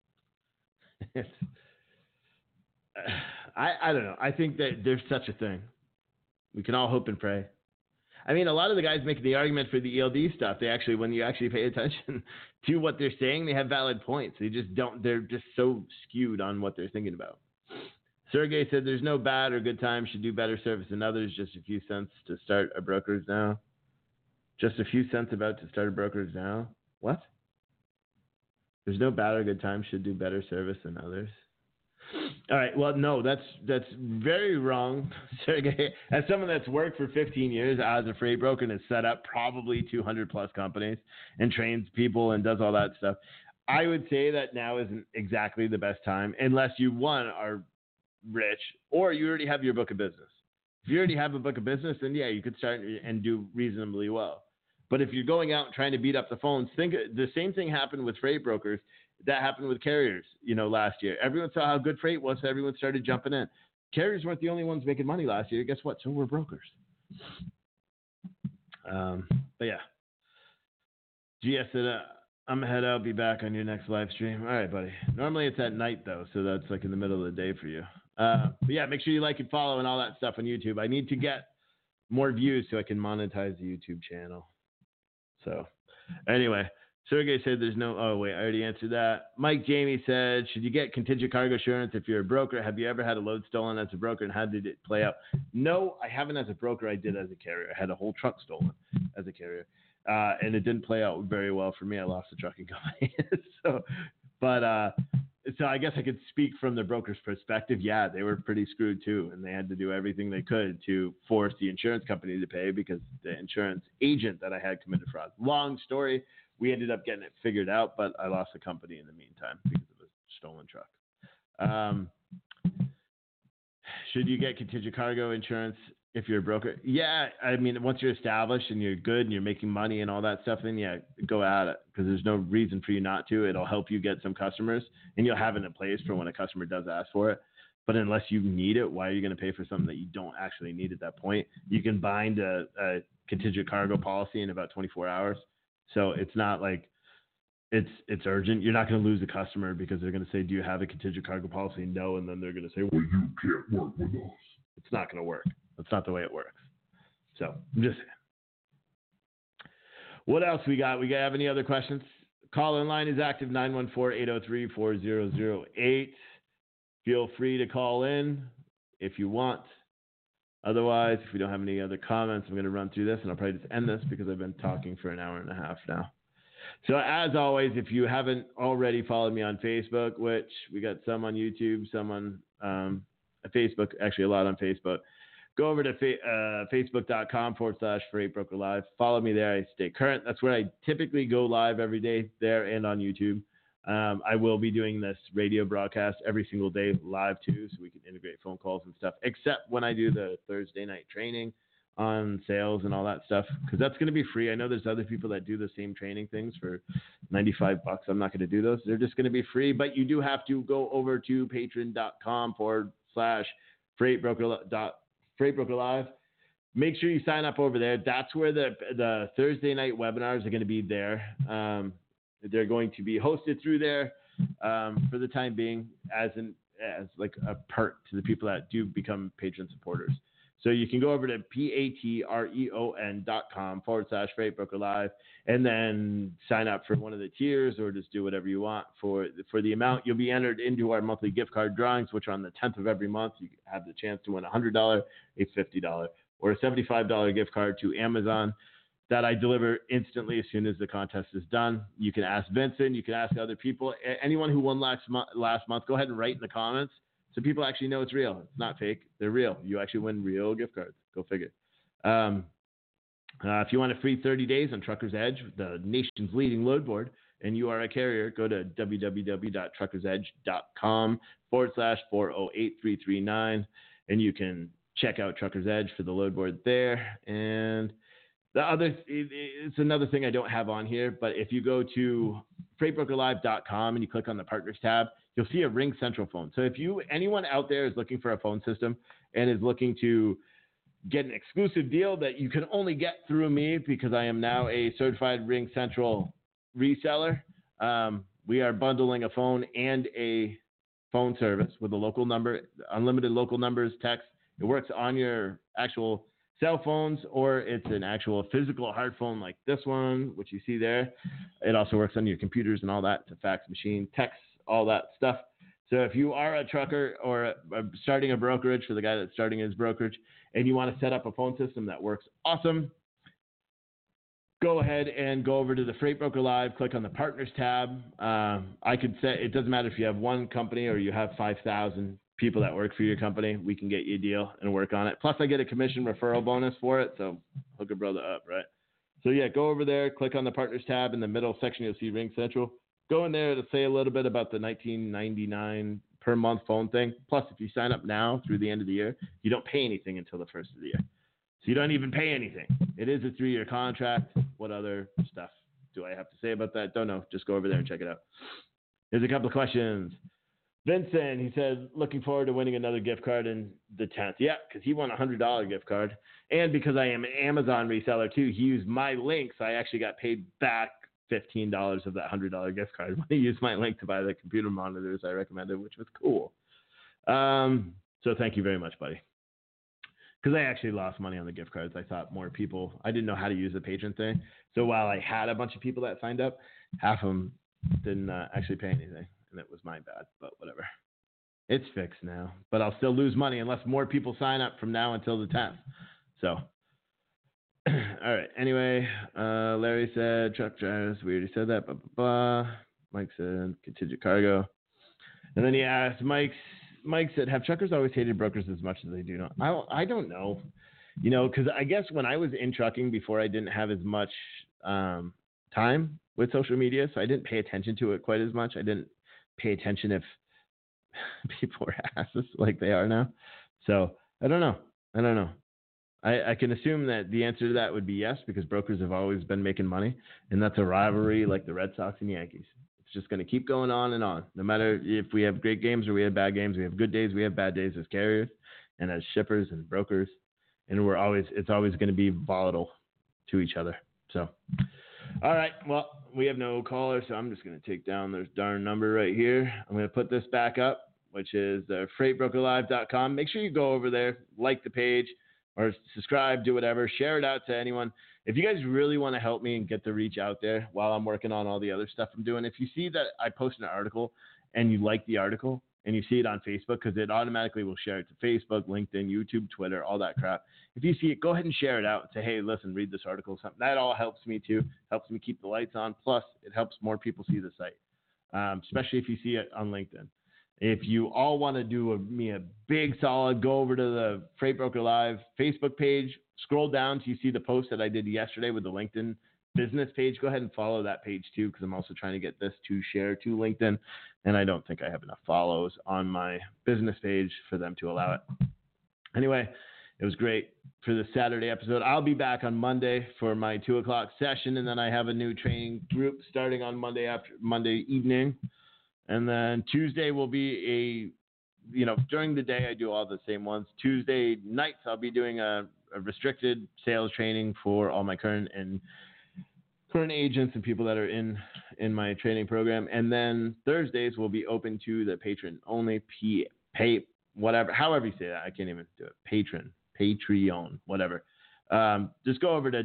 I don't know. I think that there's such a thing. We can all hope and pray. I mean, a lot of the guys making the argument for the ELD stuff, they actually, when you actually pay attention to what they're saying, they have valid points. They just don't, they're just so skewed on what they're thinking about. Sergey said there's no bad or good time, should do better service than others, just a few cents to start a brokerage now. Just a few cents about to start a brokerage now? What? There's no bad or good time, should do better service than others. All right, well, no, that's very wrong, Sergey. As someone that's worked for 15 years as a freight broker and has set up probably 200 plus companies and trains people and does all that stuff, I would say that now isn't exactly the best time unless you, one, are rich or you already have your book of business. If you already have a book of business, then yeah, you could start and do reasonably well. But if you're going out and trying to beat up the phones, think the same thing happened with freight brokers that happened with carriers, last year. Everyone saw how good freight was, so everyone started jumping in. Carriers weren't the only ones making money last year. Guess what? So were brokers. But yeah. GS said, I'm ahead. I'll be back on your next live stream. All right, buddy. Normally it's at night, though, so that's like in the middle of the day for you. But yeah, make sure you like and follow and all that stuff on YouTube. I need to get more views so I can monetize the YouTube channel. So anyway, Sergey said there's no, oh wait, I already answered that. Mike Jamie said, should you get contingent cargo insurance if you're a broker? Have you ever had a load stolen as a broker and how did it play out? No, I haven't as a broker. I did as a carrier. I had a whole truck stolen as a carrier. And it didn't play out very well for me. I lost the trucking company. So I guess I could speak from the broker's perspective. Yeah, they were pretty screwed too. And they had to do everything they could to force the insurance company to pay because the insurance agent that I had committed fraud. Long story. We ended up getting it figured out, but I lost the company in the meantime because of a stolen truck. Should you get contingent cargo insurance if you're a broker? Yeah, I mean, once you're established and you're good and you're making money and all that stuff, then yeah, go at it because there's no reason for you not to. It'll help you get some customers and you'll have it in place for when a customer does ask for it. But unless you need it, why are you going to pay for something that you don't actually need at that point? You can bind a contingent cargo policy in about 24 hours. So it's not like it's urgent. You're not going to lose a customer because they're going to say, do you have a contingent cargo policy? No. And then they're going to say, well, you can't work with us. It's not going to work. That's not the way it works. So I'm just saying. What else we got? We have any other questions? Call-in line is active, 914-803-4008. Feel free to call in if you want. Otherwise, if we don't have any other comments, I'm going to run through this, and I'll probably just end this because I've been talking for an hour and a half now. So as always, if you haven't already followed me on Facebook, which we got some on YouTube, some on Facebook, actually a lot on Facebook, go over to facebook.com/FreightBrokerLive. Follow me there. I stay current. That's where I typically go live every day, there and on YouTube. I will be doing this radio broadcast every single day live too, so we can integrate phone calls and stuff, except when I do the Thursday night training on sales and all that stuff, because that's going to be free. I know there's other people that do the same training things for $95. I'm not going to do those. They're just going to be free, but you do have to go over to patreon.com/FreightBrokerLive. Make sure you sign up over there. That's where the Thursday night webinars are going to be there. They're going to be hosted through there for the time being as like a perk to the people that do become patron supporters. So you can go over to patreon.com/FreightBrokerLive and then sign up for one of the tiers or just do whatever you want for the amount. You'll be entered into our monthly gift card drawings, which are on the 10th of every month. You have the chance to win a $100, a $50, or a $75 gift card to Amazon that I deliver instantly as soon as the contest is done. You can ask Vincent. You can ask other people. Anyone who won last month, go ahead and write in the comments So people actually know it's real. It's not fake. They're real. You actually win real gift cards. Go figure. If you want a free 30 days on Trucker's Edge, the nation's leading load board, and you are a carrier, go to www.truckersedge.com/408-339, and you can check out Trucker's Edge for the load board there. And it's another thing I don't have on here, but if you go to freightbrokerlive.com and you click on the partners tab, you'll see a Ring Central phone. So if anyone out there is looking for a phone system and is looking to get an exclusive deal that you can only get through me because I am now a certified Ring Central reseller, we are bundling a phone and a phone service with a local number, unlimited local numbers, text. It works on your actual cell phones, or it's an actual physical hard phone like this one, which you see there. It also works on your computers and all that. It's a fax machine, text, all that stuff. So if you are a trucker or starting a brokerage, for the guy that's starting his brokerage, and you want to set up a phone system that works awesome, go ahead and go over to the Freight Broker Live, click on the Partners tab. I could say it doesn't matter if you have one company or you have 5,000 people that work for your company. We can get you a deal and work on it. Plus, I get a commission referral bonus for it, so hook a brother up, right? So, yeah, go over there, click on the Partners tab. In the middle section, you'll see Ring Central. Go in there to say a little bit about the $19.99 per month phone thing. Plus, if you sign up now through the end of the year, you don't pay anything until the first of the year. So you don't even pay anything. It is a 3-year contract. What other stuff do I have to say about that? Don't know. Just go over there and check it out. Here's a couple of questions. Vincent, he said, looking forward to winning another gift card in the 10th. Yeah, because he won a $100 gift card. And because I am an Amazon reseller, too, he used my link, so I actually got paid back $15 of that $100 gift card when he used my link to buy the computer monitors I recommended, which was cool. So thank you very much, buddy. Because I actually lost money on the gift cards. I thought more people, I didn't know how to use the patron thing. So while I had a bunch of people that signed up, half of them didn't actually pay anything. And it was my bad, but whatever. It's fixed now. But I'll still lose money unless more people sign up from now until the 10th. So, all right. Anyway, Larry said, truck drivers, we already said that, blah, blah, blah. Mike said, contingent cargo. And then he asked, Mike said, have truckers always hated brokers as much as they do now? I don't know. You know, because I guess when I was in trucking before, I didn't have as much time with social media, so I didn't pay attention to it quite as much. I didn't pay attention if people were asses like they are now. So I don't know. I can assume that the answer to that would be yes, because brokers have always been making money, and that's a rivalry like the Red Sox and Yankees. It's just going to keep going on and on. No matter if we have great games or we have bad games, we have good days, we have bad days as carriers and as shippers and brokers, and it's always going to be volatile to each other. So, all right, well, we have no caller, so I'm just going to take down this darn number right here. I'm going to put this back up, which is freightbrokerlive.com. Make sure you go over there, like the page, or subscribe, do whatever, share it out to anyone. If you guys really want to help me and get the reach out there while I'm working on all the other stuff I'm doing, if you see that I post an article and you like the article and you see it on Facebook, because it automatically will share it to Facebook, LinkedIn, YouTube, Twitter, all that crap. If you see it, go ahead and share it out and say, hey, listen, read this article. Something that all helps me too, helps me keep the lights on. Plus, it helps more people see the site, especially if you see it on LinkedIn. If you all want to do me a big solid, go over to the Freight Broker Live Facebook page, scroll down till you see the post that I did yesterday with the LinkedIn business page. Go ahead and follow that page too, because I'm also trying to get this to share to LinkedIn, and I don't think I have enough follows on my business page for them to allow it. Anyway, it was great for the Saturday episode. I'll be back on Monday for my 2:00 session, and then I have a new training group starting on Monday evening. And then Tuesday will be during the day I do all the same ones. Tuesday nights I'll be doing a restricted sales training for all my current agents and people that are in my training program. And then Thursdays will be open to the patron only, however you say that. I can't even do it. Patreon, whatever. Just go over to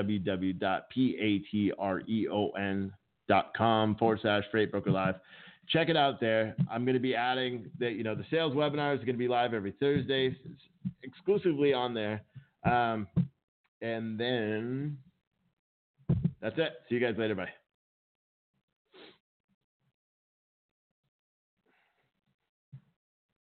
www.patreon.com/FreightBrokerLive. Check it out there. I'm going to be adding the sales webinars are going to be live every Thursday, exclusively on there. And then that's it. See you guys later. Bye.